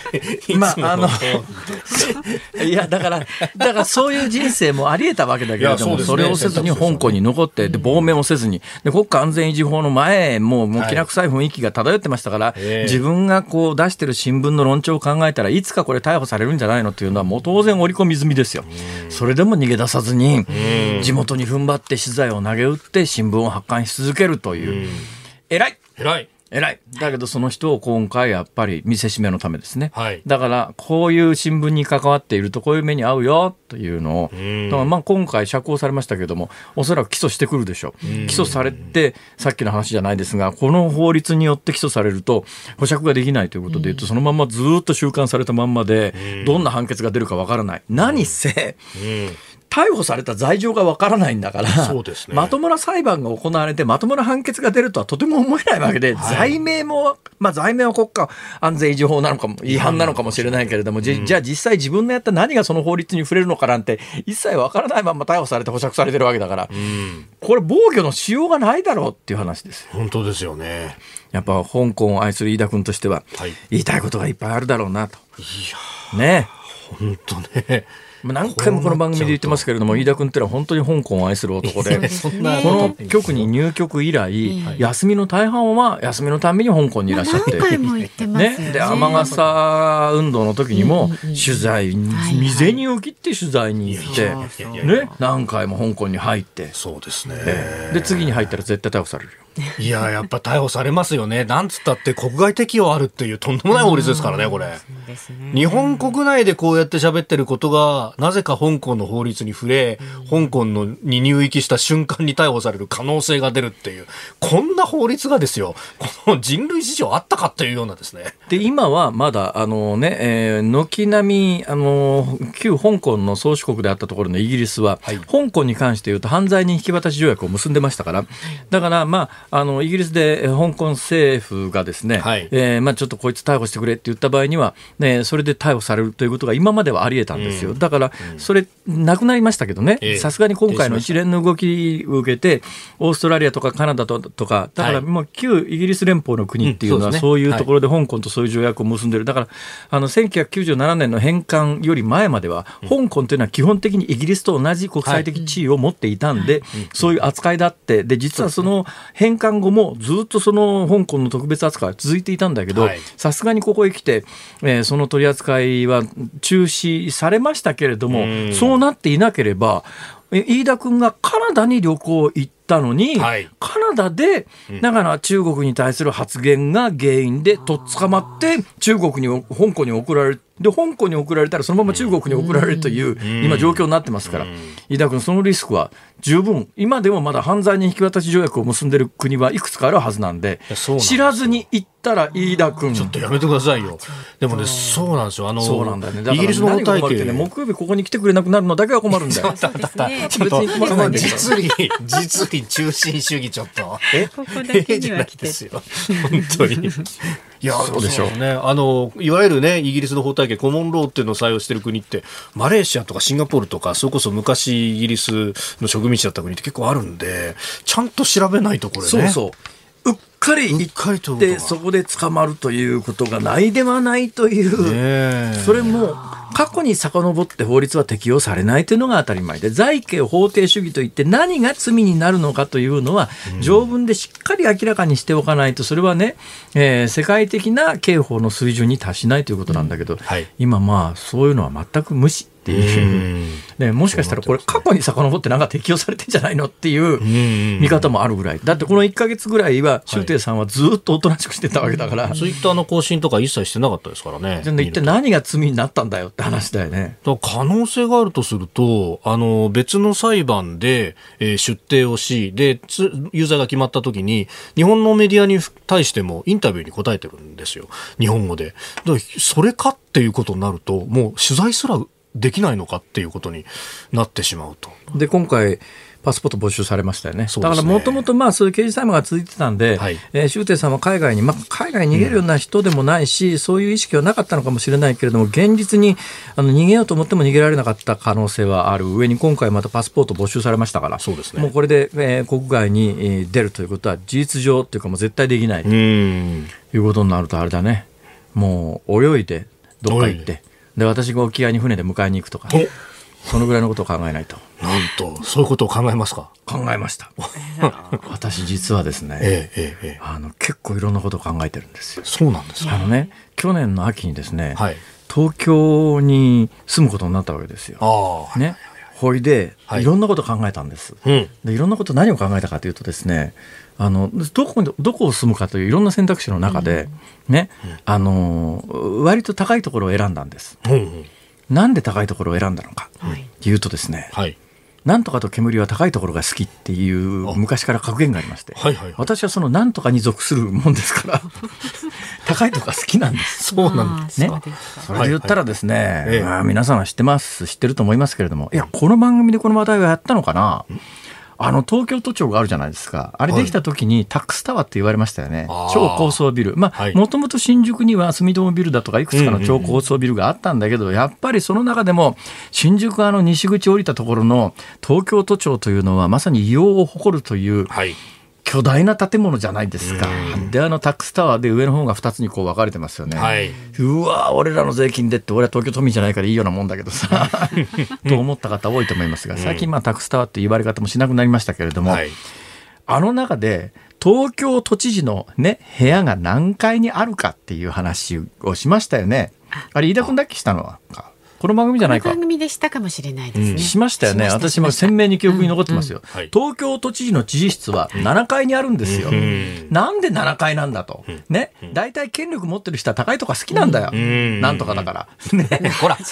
いやだからそういう人生もあり得たわけだけれども、それをせずに香港に残って、で亡命もせずに、で国家安全維持法の前もうきな臭い雰囲気が漂ってましたから、自分がこう出してる新聞の論調を考えたらいつかこれ逮捕されるんじゃないのっていうのはもう当然織り込み済みですよ。それでも逃げ出さずに地元に踏ん張って資材を投げ打って新聞を発刊し続けるという、偉いだけどその人を今回やっぱり見せしめのためですね、だからこういう新聞に関わっているとこういう目に遭うよというのを、だから今回釈放されましたけども、おそらく起訴してくるでしょう。起訴されて、さっきの話じゃないですが、この法律によって起訴されると保釈ができないということでいうと、そのままずっと収監されたまんまで、どんな判決が出るかわからない。何せ逮捕された罪状がわからないんだから、まともな裁判が行われてまともな判決が出るとはとても思えないわけで、罪名は国家安全維持法なのかも違反なのかもしれないけれども、じゃあ実際自分のやった何がその法律に触れるのかなんて一切わからないまま逮捕されて保釈されてるわけだから、これ防御のしようがないだろうっていう話です。 本当ですよね。 やっぱ香港を愛する飯田君としては、言いたいことがいっぱいあるだろうなと。ね、 本当ね。 何回もこの番組で言ってますけれども、飯田君ってのは本当に香港を愛する男で、この局に入局以来、休みの大半は休みのために香港にいらっしゃって、で雨傘運動の時にも取材、未然を切って取材に行って、何回も香港に入って、 そうですね。 で次に入ったら絶対逮捕されるよ。 いややっぱ逮捕されますよね。なんつったって国外適用あるっていうとんでもない法律ですからね、これ。日本国内でこうやって喋ってることがなぜか香港の法律に触れ、香港に入域した瞬間に逮捕される可能性が出るっていう、こんな法律がですよ、この人類史上あったかっていうようなですね。 で今はまだ軒並み旧香港の宗主国であったところのイギリスは、香港に関して言うと犯罪人引き渡し条約を結んでましたから、だからイギリスで香港政府がですね、ちょっとこいつ逮捕してくれって言った場合には、それで逮捕されるということが今まではあり得たんですよ。だからそれなくなりましたけどね、さすがに今回の一連の動きを受けてオーストラリアとかカナダとか、だからもう旧イギリス連邦の国っていうのはそういうところで香港とそういう条約を結んでる。だから1997年の返還より前までは、香港というのは基本的にイギリスと同じ国際的地位を持っていたんで、そういう扱いだって、で実はその返還後もずっとその香港の特別扱いは続いていたんだけど、さすがにここへ来て、その取り扱いは中止されましたけれども、そうなっていなければ飯田君がカナダに旅行行ったのに、カナダでだから中国に対する発言が原因でとっ捕まって香港に送られる。で香港に送られたらそのまま中国に送られるという今状況になってますから、飯田君そのリスクは十分、今でもまだ犯罪人引き渡し条約を結んでる国はいくつかあるはずなんで、知らずに行ったら飯田君ちょっとやめてくださいよ。でもね、そうなんですよ。 そうなんだよね。だからイギリスの法体系ね、木曜日ここに来てくれなくなるのだけは困るんだよ。 実利中心主義ちょっとここだけには来てですよ本当に。いやそうでしょうね。いわゆるね、イギリスの法体系コモンローっていうのを採用している国ってマレーシアとかシンガポールとか、それこそ昔イギリスの植民地だった国って結構あるんで、ちゃんと調べないとこれね。 うっかり行ってそこで捕まるということがないではないという、それも過去に遡って法律は適用されないというのが当たり前で、罪刑法定主義といって何が罪になるのかというのは条文でしっかり明らかにしておかないと、それはね、世界的な刑法の水準に達しないということなんだけど、今そういうのは全く無視っていうね、もしかしたらこれ過去に遡ってなんか適用されてんじゃないのっていう見方もあるぐらいだって、この1ヶ月ぐらいは周庭さんはずっとおとなしくしてたわけだから、 ツイッターの更新とか一切してなかったですからね。 一体何が罪になったんだよって話だよね。 可能性があるとすると、別の裁判で、出廷をし、で有罪が決まった時に日本のメディアに対してもインタビューに答えてるんですよ、日本語で。だからそれかっていうことになると、もう取材すらできないのかっていうことになってしまうと。 で今回パスポート募集されましたよね。 そうですね。 だからもともとそういう刑事裁判が続いてたんで、はい、周庭さんは海外に、海外に逃げるような人でもないし、そういう意識はなかったのかもしれないけれども、現実に逃げようと思っても逃げられなかった可能性はある上に、今回またパスポート募集されましたから、そうですね、もうこれで、国外に出るということは事実上というかもう絶対できないということになると、あれだね、もう泳いでどっか行って、で私が沖合に船で迎えに行くとか、そのぐらいのことを考えないと。 なんとそういうことを考えますか。 考えました私実はですね、結構いろんなことを考えてるんですよ。 そうなんですか。 去年の秋にですね、東京に住むことになったわけですよ。ね、ほいで、いろんなことを考えたんです、でいろんなこと何を考えたかというとですね、どこを住むかといういろんな選択肢の中で、ね、割と高いところを選んだんです、なんで高いところを選んだのかというとですね、なんとかと煙は高いところが好きっていう昔から格言がありまして、私はそのなんとかに属するもんですから高いところが好きなんです。 そうなんですか。 それで言ったらですね、皆さんは知ってると思いますけれども、いやこの番組でこの話題はやったのかな。東京都庁があるじゃないですか。あれできた時にタックスタワーって言われましたよね。超高層ビル。もともと新宿には住友ビルだとかいくつかの超高層ビルがあったんだけど、やっぱりその中でも新宿西口降りたところの東京都庁というのはまさに異様を誇るという巨大な建物じゃないですか。でタックスタワーで上の方が2つにこう分かれてますよね、うわ俺らの税金でって俺は東京都民じゃないからいいようなもんだけどさと思った方多いと思いますが、最近タックスタワーって言われ方もしなくなりましたけれども、中で東京都知事の、部屋が何階にあるかっていう話をしましたよね。あれ飯田君だっけしたのはこの番組じゃないか。 この番組でしたかもしれないですね。 しましたよね。私も鮮明に記憶に残ってますよ。東京都知事の知事室は7階にあるんですよ。なんで7階なんだと。ね。大体権力持ってる人は高いとか好きなんだよ。なんとかだから。 ほら。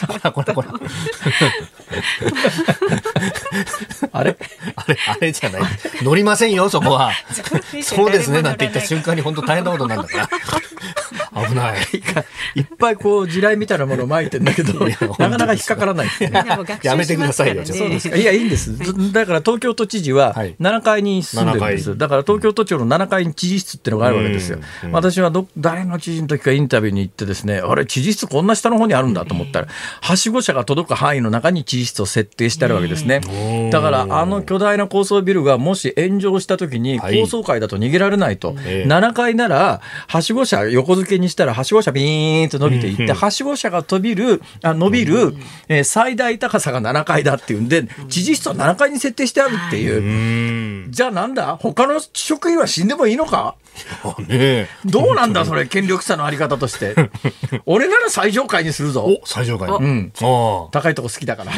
あれじゃない。乗りませんよ、そこは。そうですね、なんて言った瞬間に本当大変なことなんだから。危ない。 いっぱいこう地雷みたいなものを撒いてんだけど、なかなか引っかからないですね。 やめてくださいよ。 そうですか。いや、いいんです。だから東京都知事は7階に住んでるんです。だから東京都庁の7階に知事室っていうのがあるわけですよ。私は誰の知事の時かインタビューに行ってですね、あれ知事室こんな下の方にあるんだと思ったら、はしご車が届く範囲の中に知事室を設定してあるわけですね。だから巨大な高層ビルがもし炎上した時に高層階だと逃げられないと。7階ならはしご車横付けにしたらはしご車ビーンと伸びていって、はしご車が伸びる、最大高さが7階だっていうんで、知事室は7階に設定してあるっていう。じゃあなんだ他の職員は死んでもいいのかどうなんだそれ、権力者のあり方として俺なら最上階にするぞ。 最上階。 高いとこ好きだから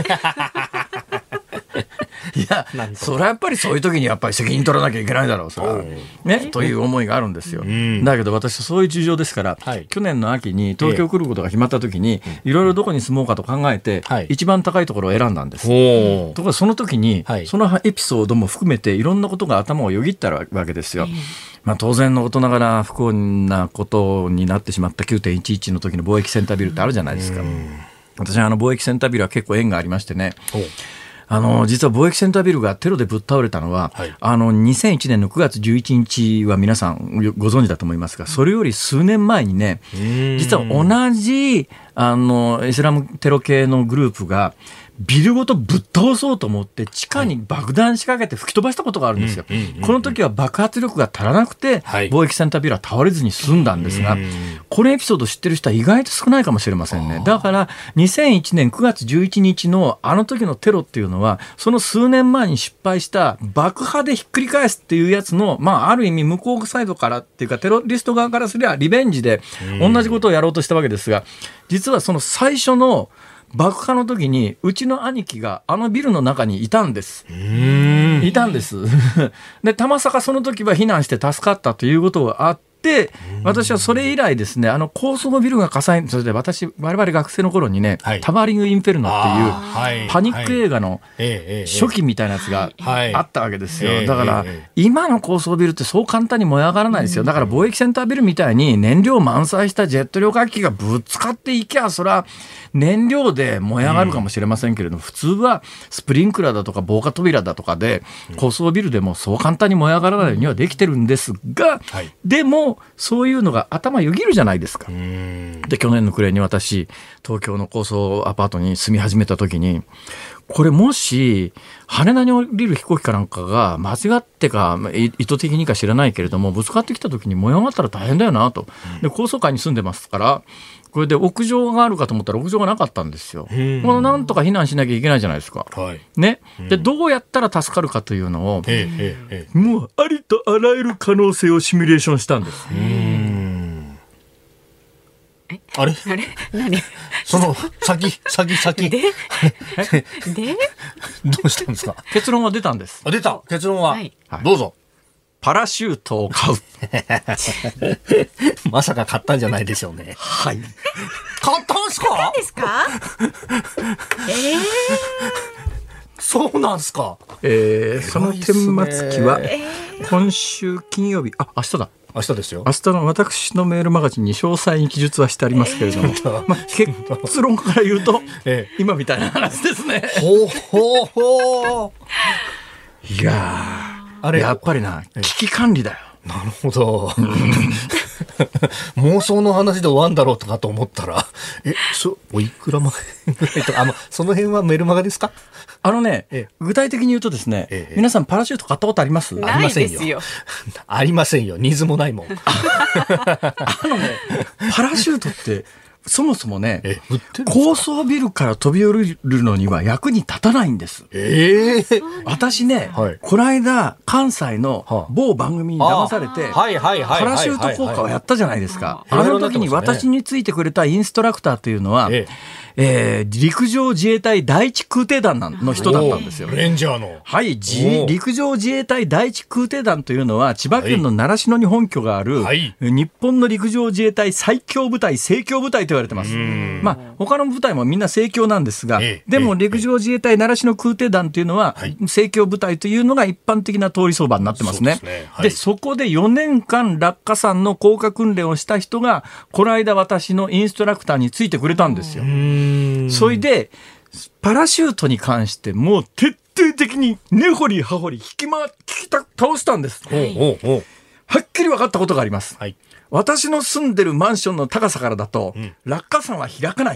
いや、それはやっぱりそういう時にやっぱり責任取らなきゃいけないだろうという思いがあるんですよ。だけど私はそういう事情ですから、去年の秋に東京来ることが決まった時にいろいろどこに住もうかと考えて、一番高いところを選んだんです。ところがその時に、そのエピソードも含めていろんなことが頭をよぎったわけですよ。当然のことながら不幸なことになってしまった 9.11 の時の貿易センタービルってあるじゃないですか。私は貿易センタービルは結構縁がありましてね、実は貿易センタービルがテロでぶっ倒れたのは、2001年の9月11日は皆さんご存知だと思いますが、それより数年前にね、実は同じイスラムテロ系のグループがビルごとぶっ倒そうと思って地下に爆弾仕掛けて吹き飛ばしたことがあるんですよ。この時は爆発力が足らなくて、貿易センタービルは倒れずに済んだんですが、このエピソード知ってる人は意外と少ないかもしれませんね。だから2001年9月11日の時のテロっていうのは、その数年前に失敗した爆破でひっくり返すっていうやつの、ある意味向こうサイドからっていうかテロリスト側からすればリベンジで同じことをやろうとしたわけですが、実はその最初の爆破の時にうちの兄貴がビルの中にいたんです。で、たまさかその時は避難して助かったということがあっで私はそれ以来ですね、高層ビルが火災、それで我々学生の頃にね、タバーリング・インフェルノっていうパニック映画の初期みたいなやつがあったわけですよ。だから今の高層ビルってそう簡単に燃え上がらないですよ。だから貿易センタービルみたいに燃料満載したジェット旅客機がぶつかっていきゃ、それは燃料で燃え上がるかもしれませんけれども、普通はスプリンクラーだとか防火扉だとかで高層ビルでもそう簡単に燃え上がらないようにはできてるんですが、でもそういうのが頭よぎるじゃないですか。で去年の暮れに私東京の高層アパートに住み始めた時に、これもし羽田に降りる飛行機かなんかが間違ってか意図的にか知らないけれどもぶつかってきた時に燃え上がったら大変だよなと。で高層階に住んでますから、これで屋上があるかと思ったら屋上がなかったんですよ。なんとか避難しなきゃいけないじゃないですか、ね。でどうやったら助かるかというのを、もうありとあらゆる可能性をシミュレーションしたんです。 あれ何その先でどうしたんですか。 結論は出たんです。 出た。結論は、どうぞ。 パラシュートを買う。 まさか買ったんじゃないでしょうね。 はい。 買ったんですか。 買ったんですか。 そうなんですか。 その顛末期は今週金曜日、明日だ。 明日ですよ。 明日の私のメールマガジンに詳細に記述はしてありますけれども、結論から言うと、今みたいな話ですね。いやー、やっぱりな、危機管理だよ。 なるほど。妄想の話で終わんだろうとかと思ったら、おいくら万円ぐらいとか、その辺はメルマガですか。 具体的に言うとですね、皆さんパラシュート買ったことあります？ ないですよ。 ありませんよ。ニーズもないもん。 パラシュートってそもそもね、高層ビルから飛び降りるのには役に立たないんです。私ね、この間関西の某番組に騙されてパラシュート効果をやったじゃないですか。あの時に私についてくれたインストラクターというのは、陸上自衛隊第一空挺団の人だったんですよ。 レンジャーの。 はい、陸上自衛隊第一空挺団というのは千葉県の習志野に本拠がある、日本の陸上自衛隊最強部隊、盛況部隊と言われてます。他の部隊もみんな盛況なんですが、でも陸上自衛隊習志野空挺団というのは、盛況部隊というのが一般的な通り相場になってますね。で、そこで4年間落下傘の降下訓練をした人がこの間私のインストラクターについてくれたんですよ。それでパラシュートに関してもう徹底的に根掘り葉掘り倒したんです。はっきり分かったことがあります。私の住んでるマンションの高さからだと、落下傘は開かない。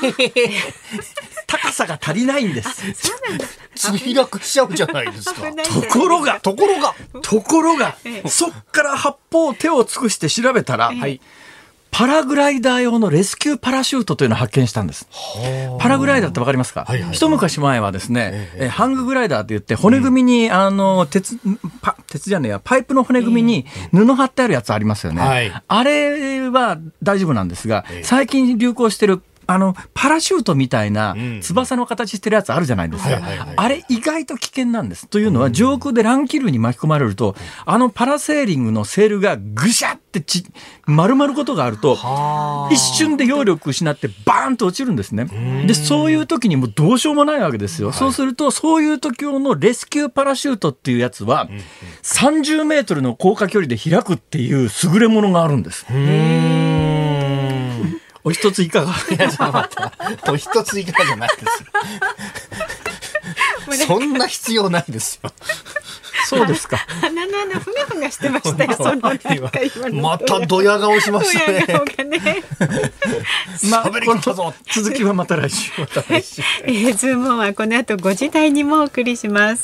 高さが足りないんです。 墜落しちゃうじゃないですか。 ところが、そっから八方手を尽くして調べたら、パラグライダー用のレスキューパラシュートというのを発見したんです。パラグライダーってわかりますか？一昔前はですね、ハンググライダーって言って骨組みに鉄じゃねえや、パイプの骨組みに布貼ってあるやつありますよね。あれは大丈夫なんですが、最近流行してるパラシュートみたいな翼の形してるやつあるじゃないですか。あれ意外と危険なんです。というのは上空で乱気流に巻き込まれると、パラセーリングのセールがぐしゃって丸まることがあると、一瞬で揚力失ってバーンと落ちるんですね。で、そういう時にもうどうしようもないわけですよ。そうすると、そういう時用のレスキューパラシュートっていうやつは、30メートルの降下距離で開くっていう優れものがあるんです。お一ついかが？ お一ついかがじゃないですよ。そんな必要ないですよ。 そうですか。鼻のふがふがしてましたよ。そんなまたドヤ顔しましたね。 続きはまた来週。 ズームオンはこの後5時台にもお送りします。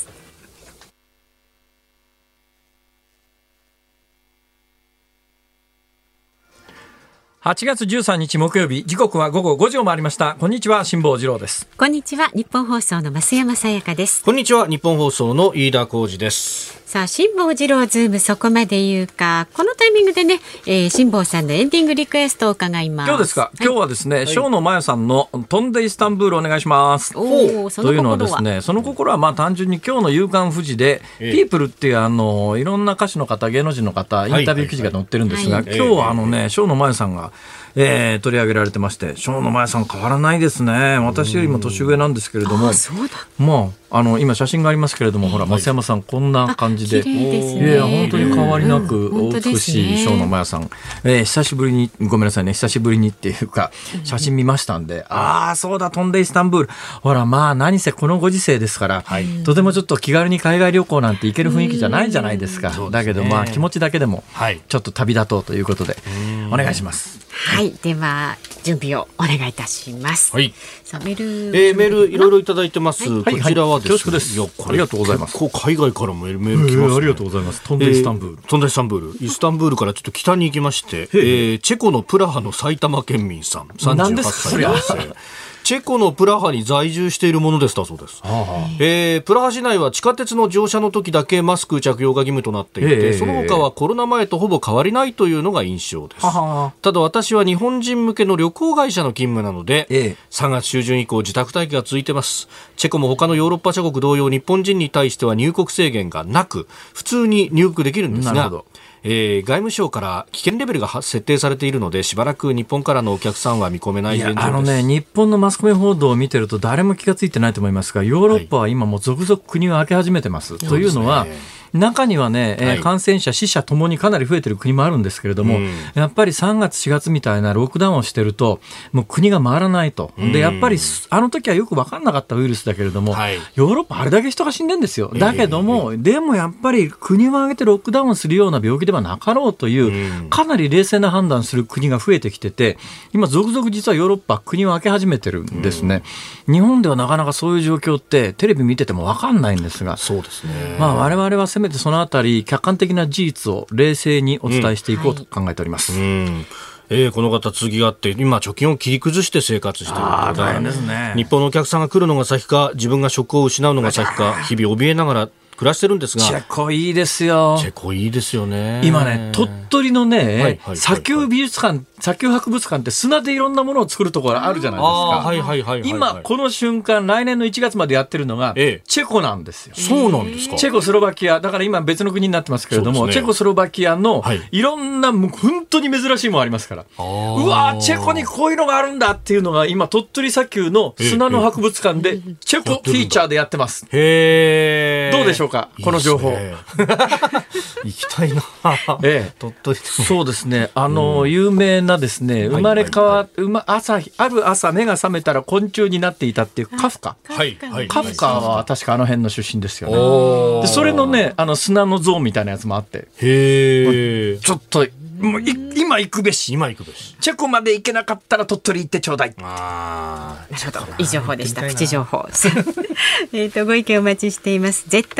8月13日木曜日、時刻は午後5時を回りました。こんにちは、辛坊治郎です。 こんにちは、日本放送の増山さやかです。 こんにちは、日本放送の飯田浩司です。 さあ、辛坊治郎ズームそこまで言うか、このタイミングでね、辛坊さんのエンディングリクエストを伺います。 今日ですか、今日はですね、生野真也さんの飛んでイスタンブールお願いします。 その心はというのはですね、その心はまあ単純に今日の夕刊フジで、ピープルっていういろんな歌手の方、芸能人の方、インタビュー記事が載ってるんですが、今日は生野真也さんが取り上げられてまして、生野真也さん変わらないですね。私よりも年上なんですけれども、 そうだ、 まあ、今写真がありますけれども、ほら、増山さんこんな感じで、 綺麗ですね。 いや本当に変わりなくお美しい生野真也さん、久しぶりに、ごめんなさいね、久しぶりにっていうか写真見ましたんで、そうだ、飛んでイスタンブール、ほら、まあ何せこのご時世ですから、とてもちょっと気軽に海外旅行なんて行ける雰囲気じゃないじゃないですか。だけどまあ気持ちだけでもちょっと旅立とうということでお願いします。 はい、では準備をお願いいたします。 はい。 さあメールいろいろいただいてます。こちらはですね、 恐縮です。ありがとうございます。 結構海外からもメール来ますね。 ありがとうございます。飛んでイスタンブール。 飛んでイスタンブール。イスタンブールからちょっと北に行きまして、チェコのプラハの埼玉県民さん、38歳男性。チェコのプラハに在住しているものですだそうです。プラハ市内は地下鉄の乗車の時だけマスク着用が義務となっていて、その他はコロナ前とほぼ変わりないというのが印象です。ただ私は日本人向けの旅行会社の勤務なので、3月中旬以降自宅待機が続いています。チェコも他のヨーロッパ諸国同様、日本人に対しては入国制限がなく普通に入国できるんですが、外務省から危険レベルが設定されているので、しばらく日本からのお客さんは見込めない現状です。 日本のマスコミ報道を見てると誰も気がついてないと思いますが、ヨーロッパは今もう続々国を開け始めてます。というのは、中にはね、感染者、死者ともにかなり増えてる国もあるんですけれども、やっぱり3月、4月みたいなロックダウンをしてると、もう国が回らないと。で、やっぱり、あの時はよく分かんなかったウイルスだけれども、ヨーロッパあれだけ人が死んでんですよ。だけども、でもやっぱり国を挙げてロックダウンするような病気ではなかろうという、かなり冷静な判断する国が増えてきてて、今、続々実はヨーロッパ、国を開け始めてるんですね。日本ではなかなかそういう状況って、テレビ見てても分かんないんですが、 そうですね。 まあ、我々はせめてそのあたり客観的な事実を冷静にお伝えしていこうと考えております。 この方続きがあって、今貯金を切り崩して生活しているので、 大変ですね。 日本のお客さんが来るのが先か、自分が職を失うのが先か、日々怯えながら暮らしてるんですが。 チェコいいですよ。 チェコいいですよね。 今ね、鳥取のね、砂丘美術館、砂丘博物館って砂でいろんなものを作るところあるじゃないですか。今この瞬間、来年の1月までやってるのがチェコなんですよ。 そうなんですか。 チェコスロバキア、だから今別の国になってますけれども、チェコスロバキアのいろんな本当に珍しいものありますから、うわチェコにこういうのがあるんだっていうのが今鳥取砂丘の砂の博物館でチェコフィーチャーでやってます。どうでしょうか、この情報。 行きたいな。鳥取。 そうですね。有名なですね、生まれ変わある朝目が覚めたら昆虫になっていたっていうカフカ。カフカは確かあの辺の出身ですよね。でそれのね、砂の像みたいなやつもあって。ちょっともう今行くべし。チェコまで行けなかったら鳥取行ってちょうだい。 いい情報でした。プチ情報。ご意見お待ちしています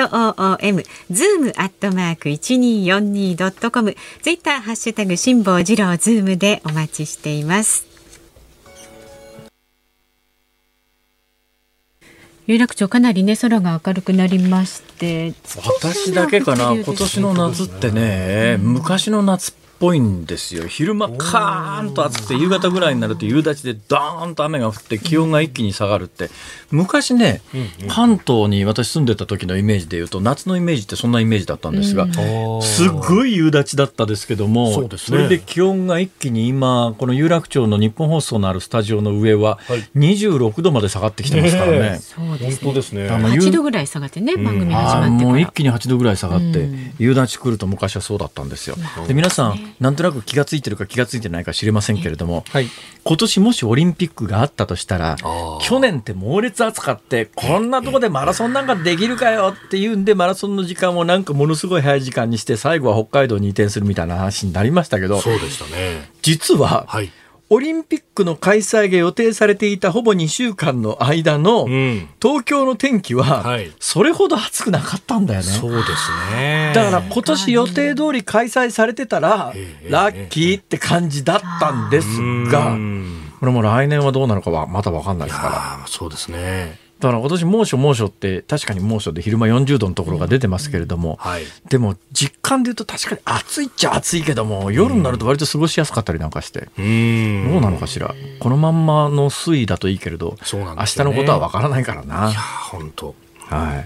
。ZOOM zoom@1242.com、 ツイッターハッシュタグ辛坊治郎ズームでお待ちしています。有楽町かなりね、空が明るくなりまして、 私だけかな、今年の夏ってね、昔の夏っぽいんですよ。昼間カーンと暑くて、夕方ぐらいになると夕立ちでドーンと雨が降って気温が一気に下がるって、昔ね、関東に私住んでた時のイメージでいうと、夏のイメージってそんなイメージだったんですが、すごい夕立ちだったですけども、それで気温が一気に今この有楽町の日本放送のあるスタジオの上は26度まで下がってきてますからね。 そうですね。 本当ですね。 8度ぐらい下がってね、番組始まってからもう一気に8度ぐらい下がって、夕立ち来ると昔はそうだったんですよ。で皆さんなんとなく気がついてるか気がついてないか知りませんけれども、今年もしオリンピックがあったとしたら、去年って猛烈暑かって、こんなとこでマラソンなんかできるかよっていうんで、マラソンの時間をなんかものすごい早い時間にして、最後は北海道に移転するみたいな話になりましたけど、 そうでしたね。 実は、 オリンピックの開催が予定されていたほぼ2週間の間の東京の天気はそれほど暑くなかったんだよね。 そうですね。 だから今年予定通り開催されてたらラッキーって感じだったんですが、これも来年はどうなのかはまだ分かんないですから。 そうですね。 だから今年猛暑って確かに猛暑で昼間40度のところが出てますけれども、でも実感で言うと確かに暑いっちゃ暑いけども、夜になると割と過ごしやすかったりなんかして、どうなのかしら。このまんまの推移だといいけれど、明日のことは分からないからな。 いや本当。 はい。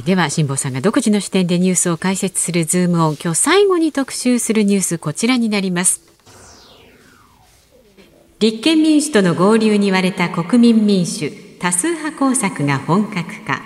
では辛坊さんが独自の視点でニュースを解説するズームオン、今日最後に特集するニュース、こちらになります。立憲民主との合流に割れた国民民主、多数派工作が本格化。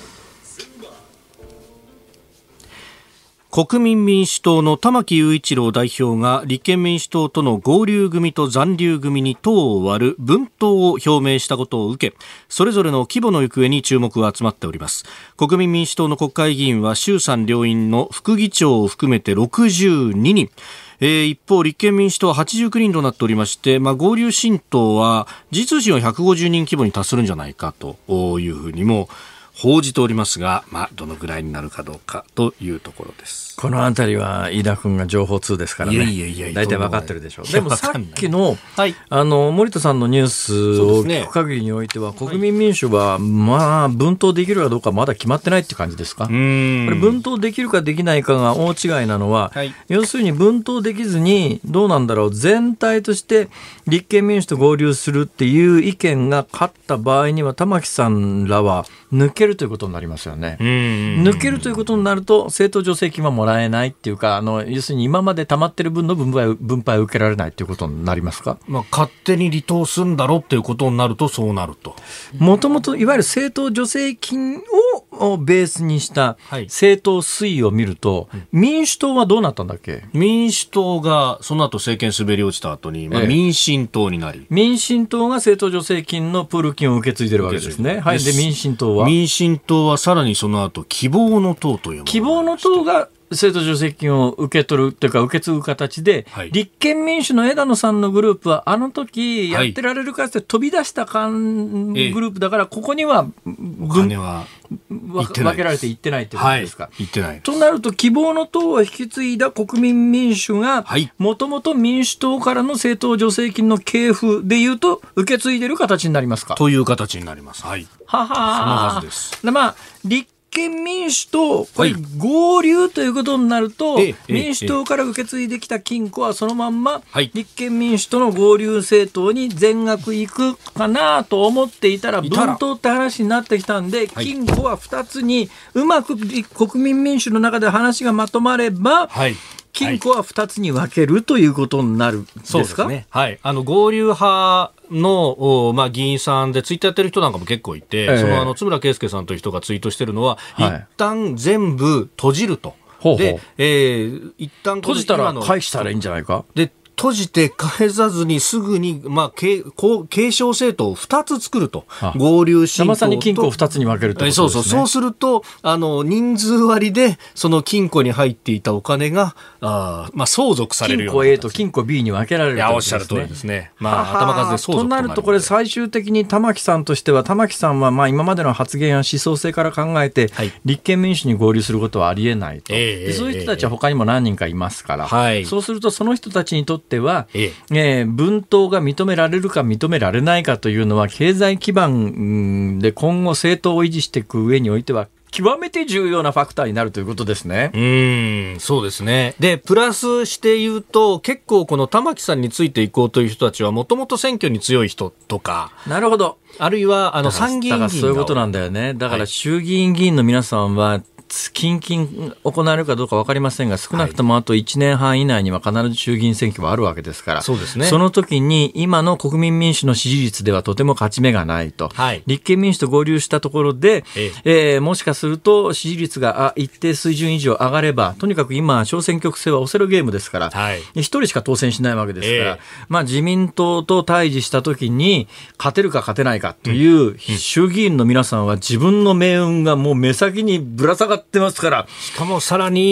国民民主党の玉木雄一郎代表が立憲民主党との合流組と残留組に党を割る分党を表明したことを受け、それぞれの規模の行方に注目が集まっております。国民民主党の国会議員は衆参両院の副議長を含めて62人、一方立憲民主党は89人となっておりまして、合流新党は実質は150人規模に達するんじゃないかというふうにも報じておりますが、どのぐらいになるかどうかというところです。 このあたりは飯田君が情報通ですからね。大体分かってるでしょう。でもさっきの、森田さんのニュースを聞く限りにおいては、国民民主は分党できるかどうかまだ決まってないって感じですか。これ分党できるかできないかが大違いなのは、要するに分党できずにどうなんだろう、全体として立憲民主と合流するっていう意見が勝った場合には玉木さんらは抜けるということになりますよね。抜けるということになると政党助成金はもらえないっていうか、要するに今まで溜まってる分の分配を受けられないということになりますか。 勝手に離党するんだろうっていうことになるとそうなると、 もともといわゆる政党助成金をベースにした政党推移を見ると、民主党はどうなったんだっけ。 民主党がその後政権滑り落ちた後に、民進党になり、 民進党が政党助成金のプール金を受け継いでるわけですね。で民進党はさらにその後希望の党というものがありました。 希望の党が政党助成金を受け取るというか受け継ぐ形で、立憲民主の枝野さんのグループはあの時やってられるかって飛び出したグループだから、ここにはお金は分けられていってないということですか。 いってない。 となると希望の党を引き継いだ国民民主がもともと民主党からの政党助成金の系譜でいうと受け継いでる形になりますか。 という形になります。そのはずです。 立憲民主とこれ合流ということになると、民主党から受け継いできた金庫はそのまんま立憲民主との合流政党に全額いくかなと思っていたら、分党って話になってきたんで、金庫は2つにうまく国民民主の中で話がまとまれば、金庫は2つに分けるということになるんですか。 そうですね。合流派の、議員さんでツイッターやってる人なんかも結構いて、その津村圭介さんという人がツイートしてるのは、一旦全部閉じると。で、一旦閉じたら返したらいいんじゃないか。 で閉じて返さずにすぐに、継承政党を2つ作ると。合流新党と。 まさに金庫を2つに分けるということですね。 そうすると、人数割りで、その金庫に入っていたお金が、相続されるような。 金庫 A と金庫 B に分けられるということですね。 おっしゃる通りですね。頭数で相続となると、これ最終的に玉木さんとしては、玉木さんは今までの発言や思想性から考えて、立憲民主に合流することはありえないと。でそういう人たちは他にも何人かいますから、そうするとその人たちにとっては、分党が認められるか認められないかというのは経済基盤で今後政党を維持していく上においては極めて重要なファクターになるということですね。 そうですね。でプラスして言うと、結構この玉木さんについていこうという人たちはもともと選挙に強い人とか、 なるほど、 あるいは参議院議員がそういうことなんだよね。だから衆議院議員の皆さんは近々行われるかどうか分かりませんが、少なくともあと1年半以内には必ず衆議院選挙はあるわけですから、 そうですね。 その時に今の国民民主の支持率ではとても勝ち目がないと、立憲民主と合流したところで、もしかすると支持率が一定水準以上上がれば、とにかく今小選挙区制はオセロゲームですから、1人しか当選しないわけですから、自民党と対峙した時に勝てるか勝てないかという衆議院の皆さんは自分の命運がもう目先にぶら下がってますから、 しかもさらに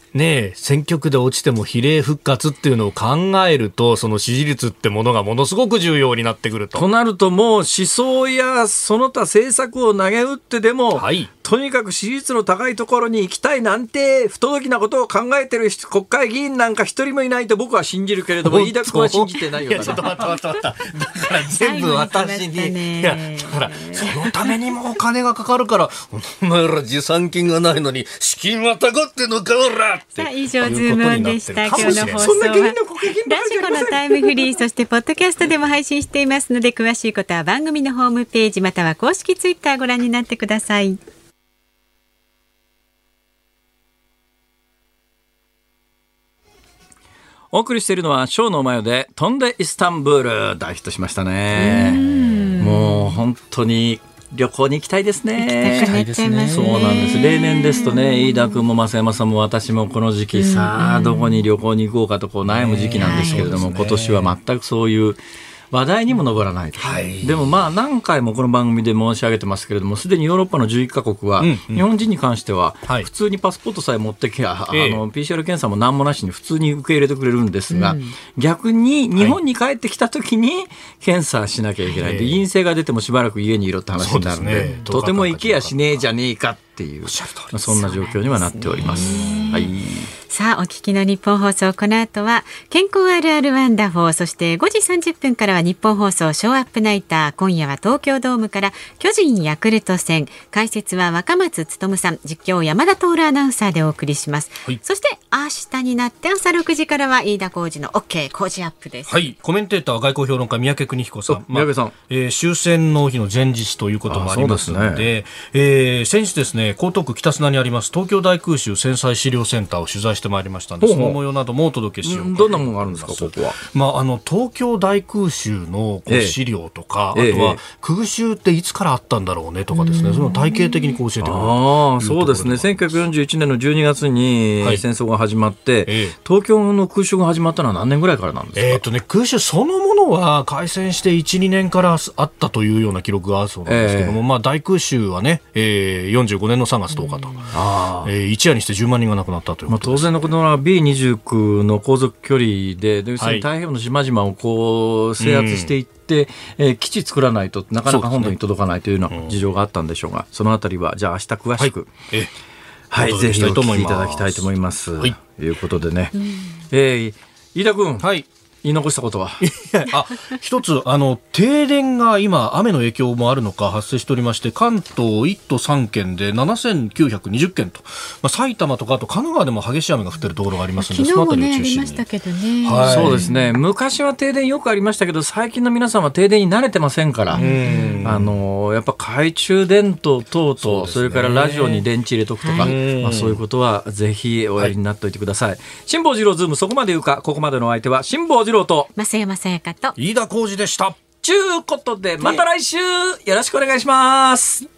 ね、選挙区で落ちても比例復活っていうのを考えると、その支持率ってものがものすごく重要になってくると。 となるともう思想やその他政策を投げ打ってでも、はい、とにかく支持率の高いところに行きたいなんて不届きなことを考えてる国会議員なんか一人もいないと僕は信じるけれども、飯田君は信じてないよね。 いやちょっと待った。だから全部私に、いやだからそのためにもお金がかかるから、お前ら持参金がないのに資金はたがってんのかおらって。 さあ以上ズームオンでした。今日の放送はラジコのタイムフリー、そしてポッドキャストでも配信していますので、詳しいことは番組のホームページまたは公式ツイッターご覧になってください。 お送りしているのはショーのマヨで飛んでイスタンブール、大ヒットしましたね。もう本当に旅行に行きたいですね。 行きたくなっちゃいますね。 そうなんです。例年ですとね、飯田君も増山さんも私もこの時期さあどこに旅行に行こうかとこう悩む時期なんですけれども、今年は全くそういう話題にも上らないと、はい、でもまあ何回もこの番組で申し上げてますけれども、すでにヨーロッパの11カ国は、日本人に関しては普通にパスポートさえ持ってきゃ、PCR 検査も何もなしに普通に受け入れてくれるんですが、逆に日本に帰ってきた時に検査しなきゃいけない、で陰性が出てもしばらく家にいろって話になるので、とても行けやしねえじゃねえかっていう、そんな状況にはなっております。はい。 さあお聞きの日本放送、この後は健康あるあるワンダフォー、そして5時30分からは日本放送ショーアップナイター、今夜は東京ドームから巨人ヤクルト戦、解説は若松勉さん、実況山田徹アナウンサーでお送りします、はい、そして明日になって朝6時からは飯田浩司の OK 工事アップです。 はい、コメンテーターは外交評論家三宅邦彦さん、 三宅さん、 終戦の日の前日ということもありますので、先日ですね、江東区北砂にあります東京大空襲戦災資料センターを取材してまいりましたので、その模様などもお届けしよう。 どんなものがあるんですか、ここは。 東京大空襲の資料とか、あとは空襲っていつからあったんだろうねとかですね、その体系的に教えてくれる。 そうですね、1941年の12月に戦争が始まって、東京の空襲が始まったのは何年ぐらいからなんですか。 空襲そのものは開戦して 1,2 年からあったというような記録があるそうなんですけども、大空襲はね、45年の3月10日と、一夜にして10万人が亡くなったということです。 当然のことなら B29 の航続距離で、要するに太平洋の島々をこう制圧していって、基地作らないとなかなか本土に届かないというような事情があったんでしょうが、そのあたりはじゃあ明日詳しく、ぜひお聞きいただきたいと思います。ということでね、飯田君、言い残したことは一つ停電が今雨の影響もあるのか発生しておりまして、関東1都3県で7920件と、埼玉とかあと神奈川でも激しい雨が降っているところがありますので、 昨日もねありましたけどね、 そうですね、昔は停電よくありましたけど、最近の皆さんは停電に慣れてませんから、やっぱ懐中電灯等々、それからラジオに電池入れとくとか、そういうことはぜひおやりになっておいてください。辛坊治郎ズームそこまで言うか。ここまでのお相手は辛坊治郎と増山さやかと飯田浩司でした。 ということでまた来週よろしくお願いします。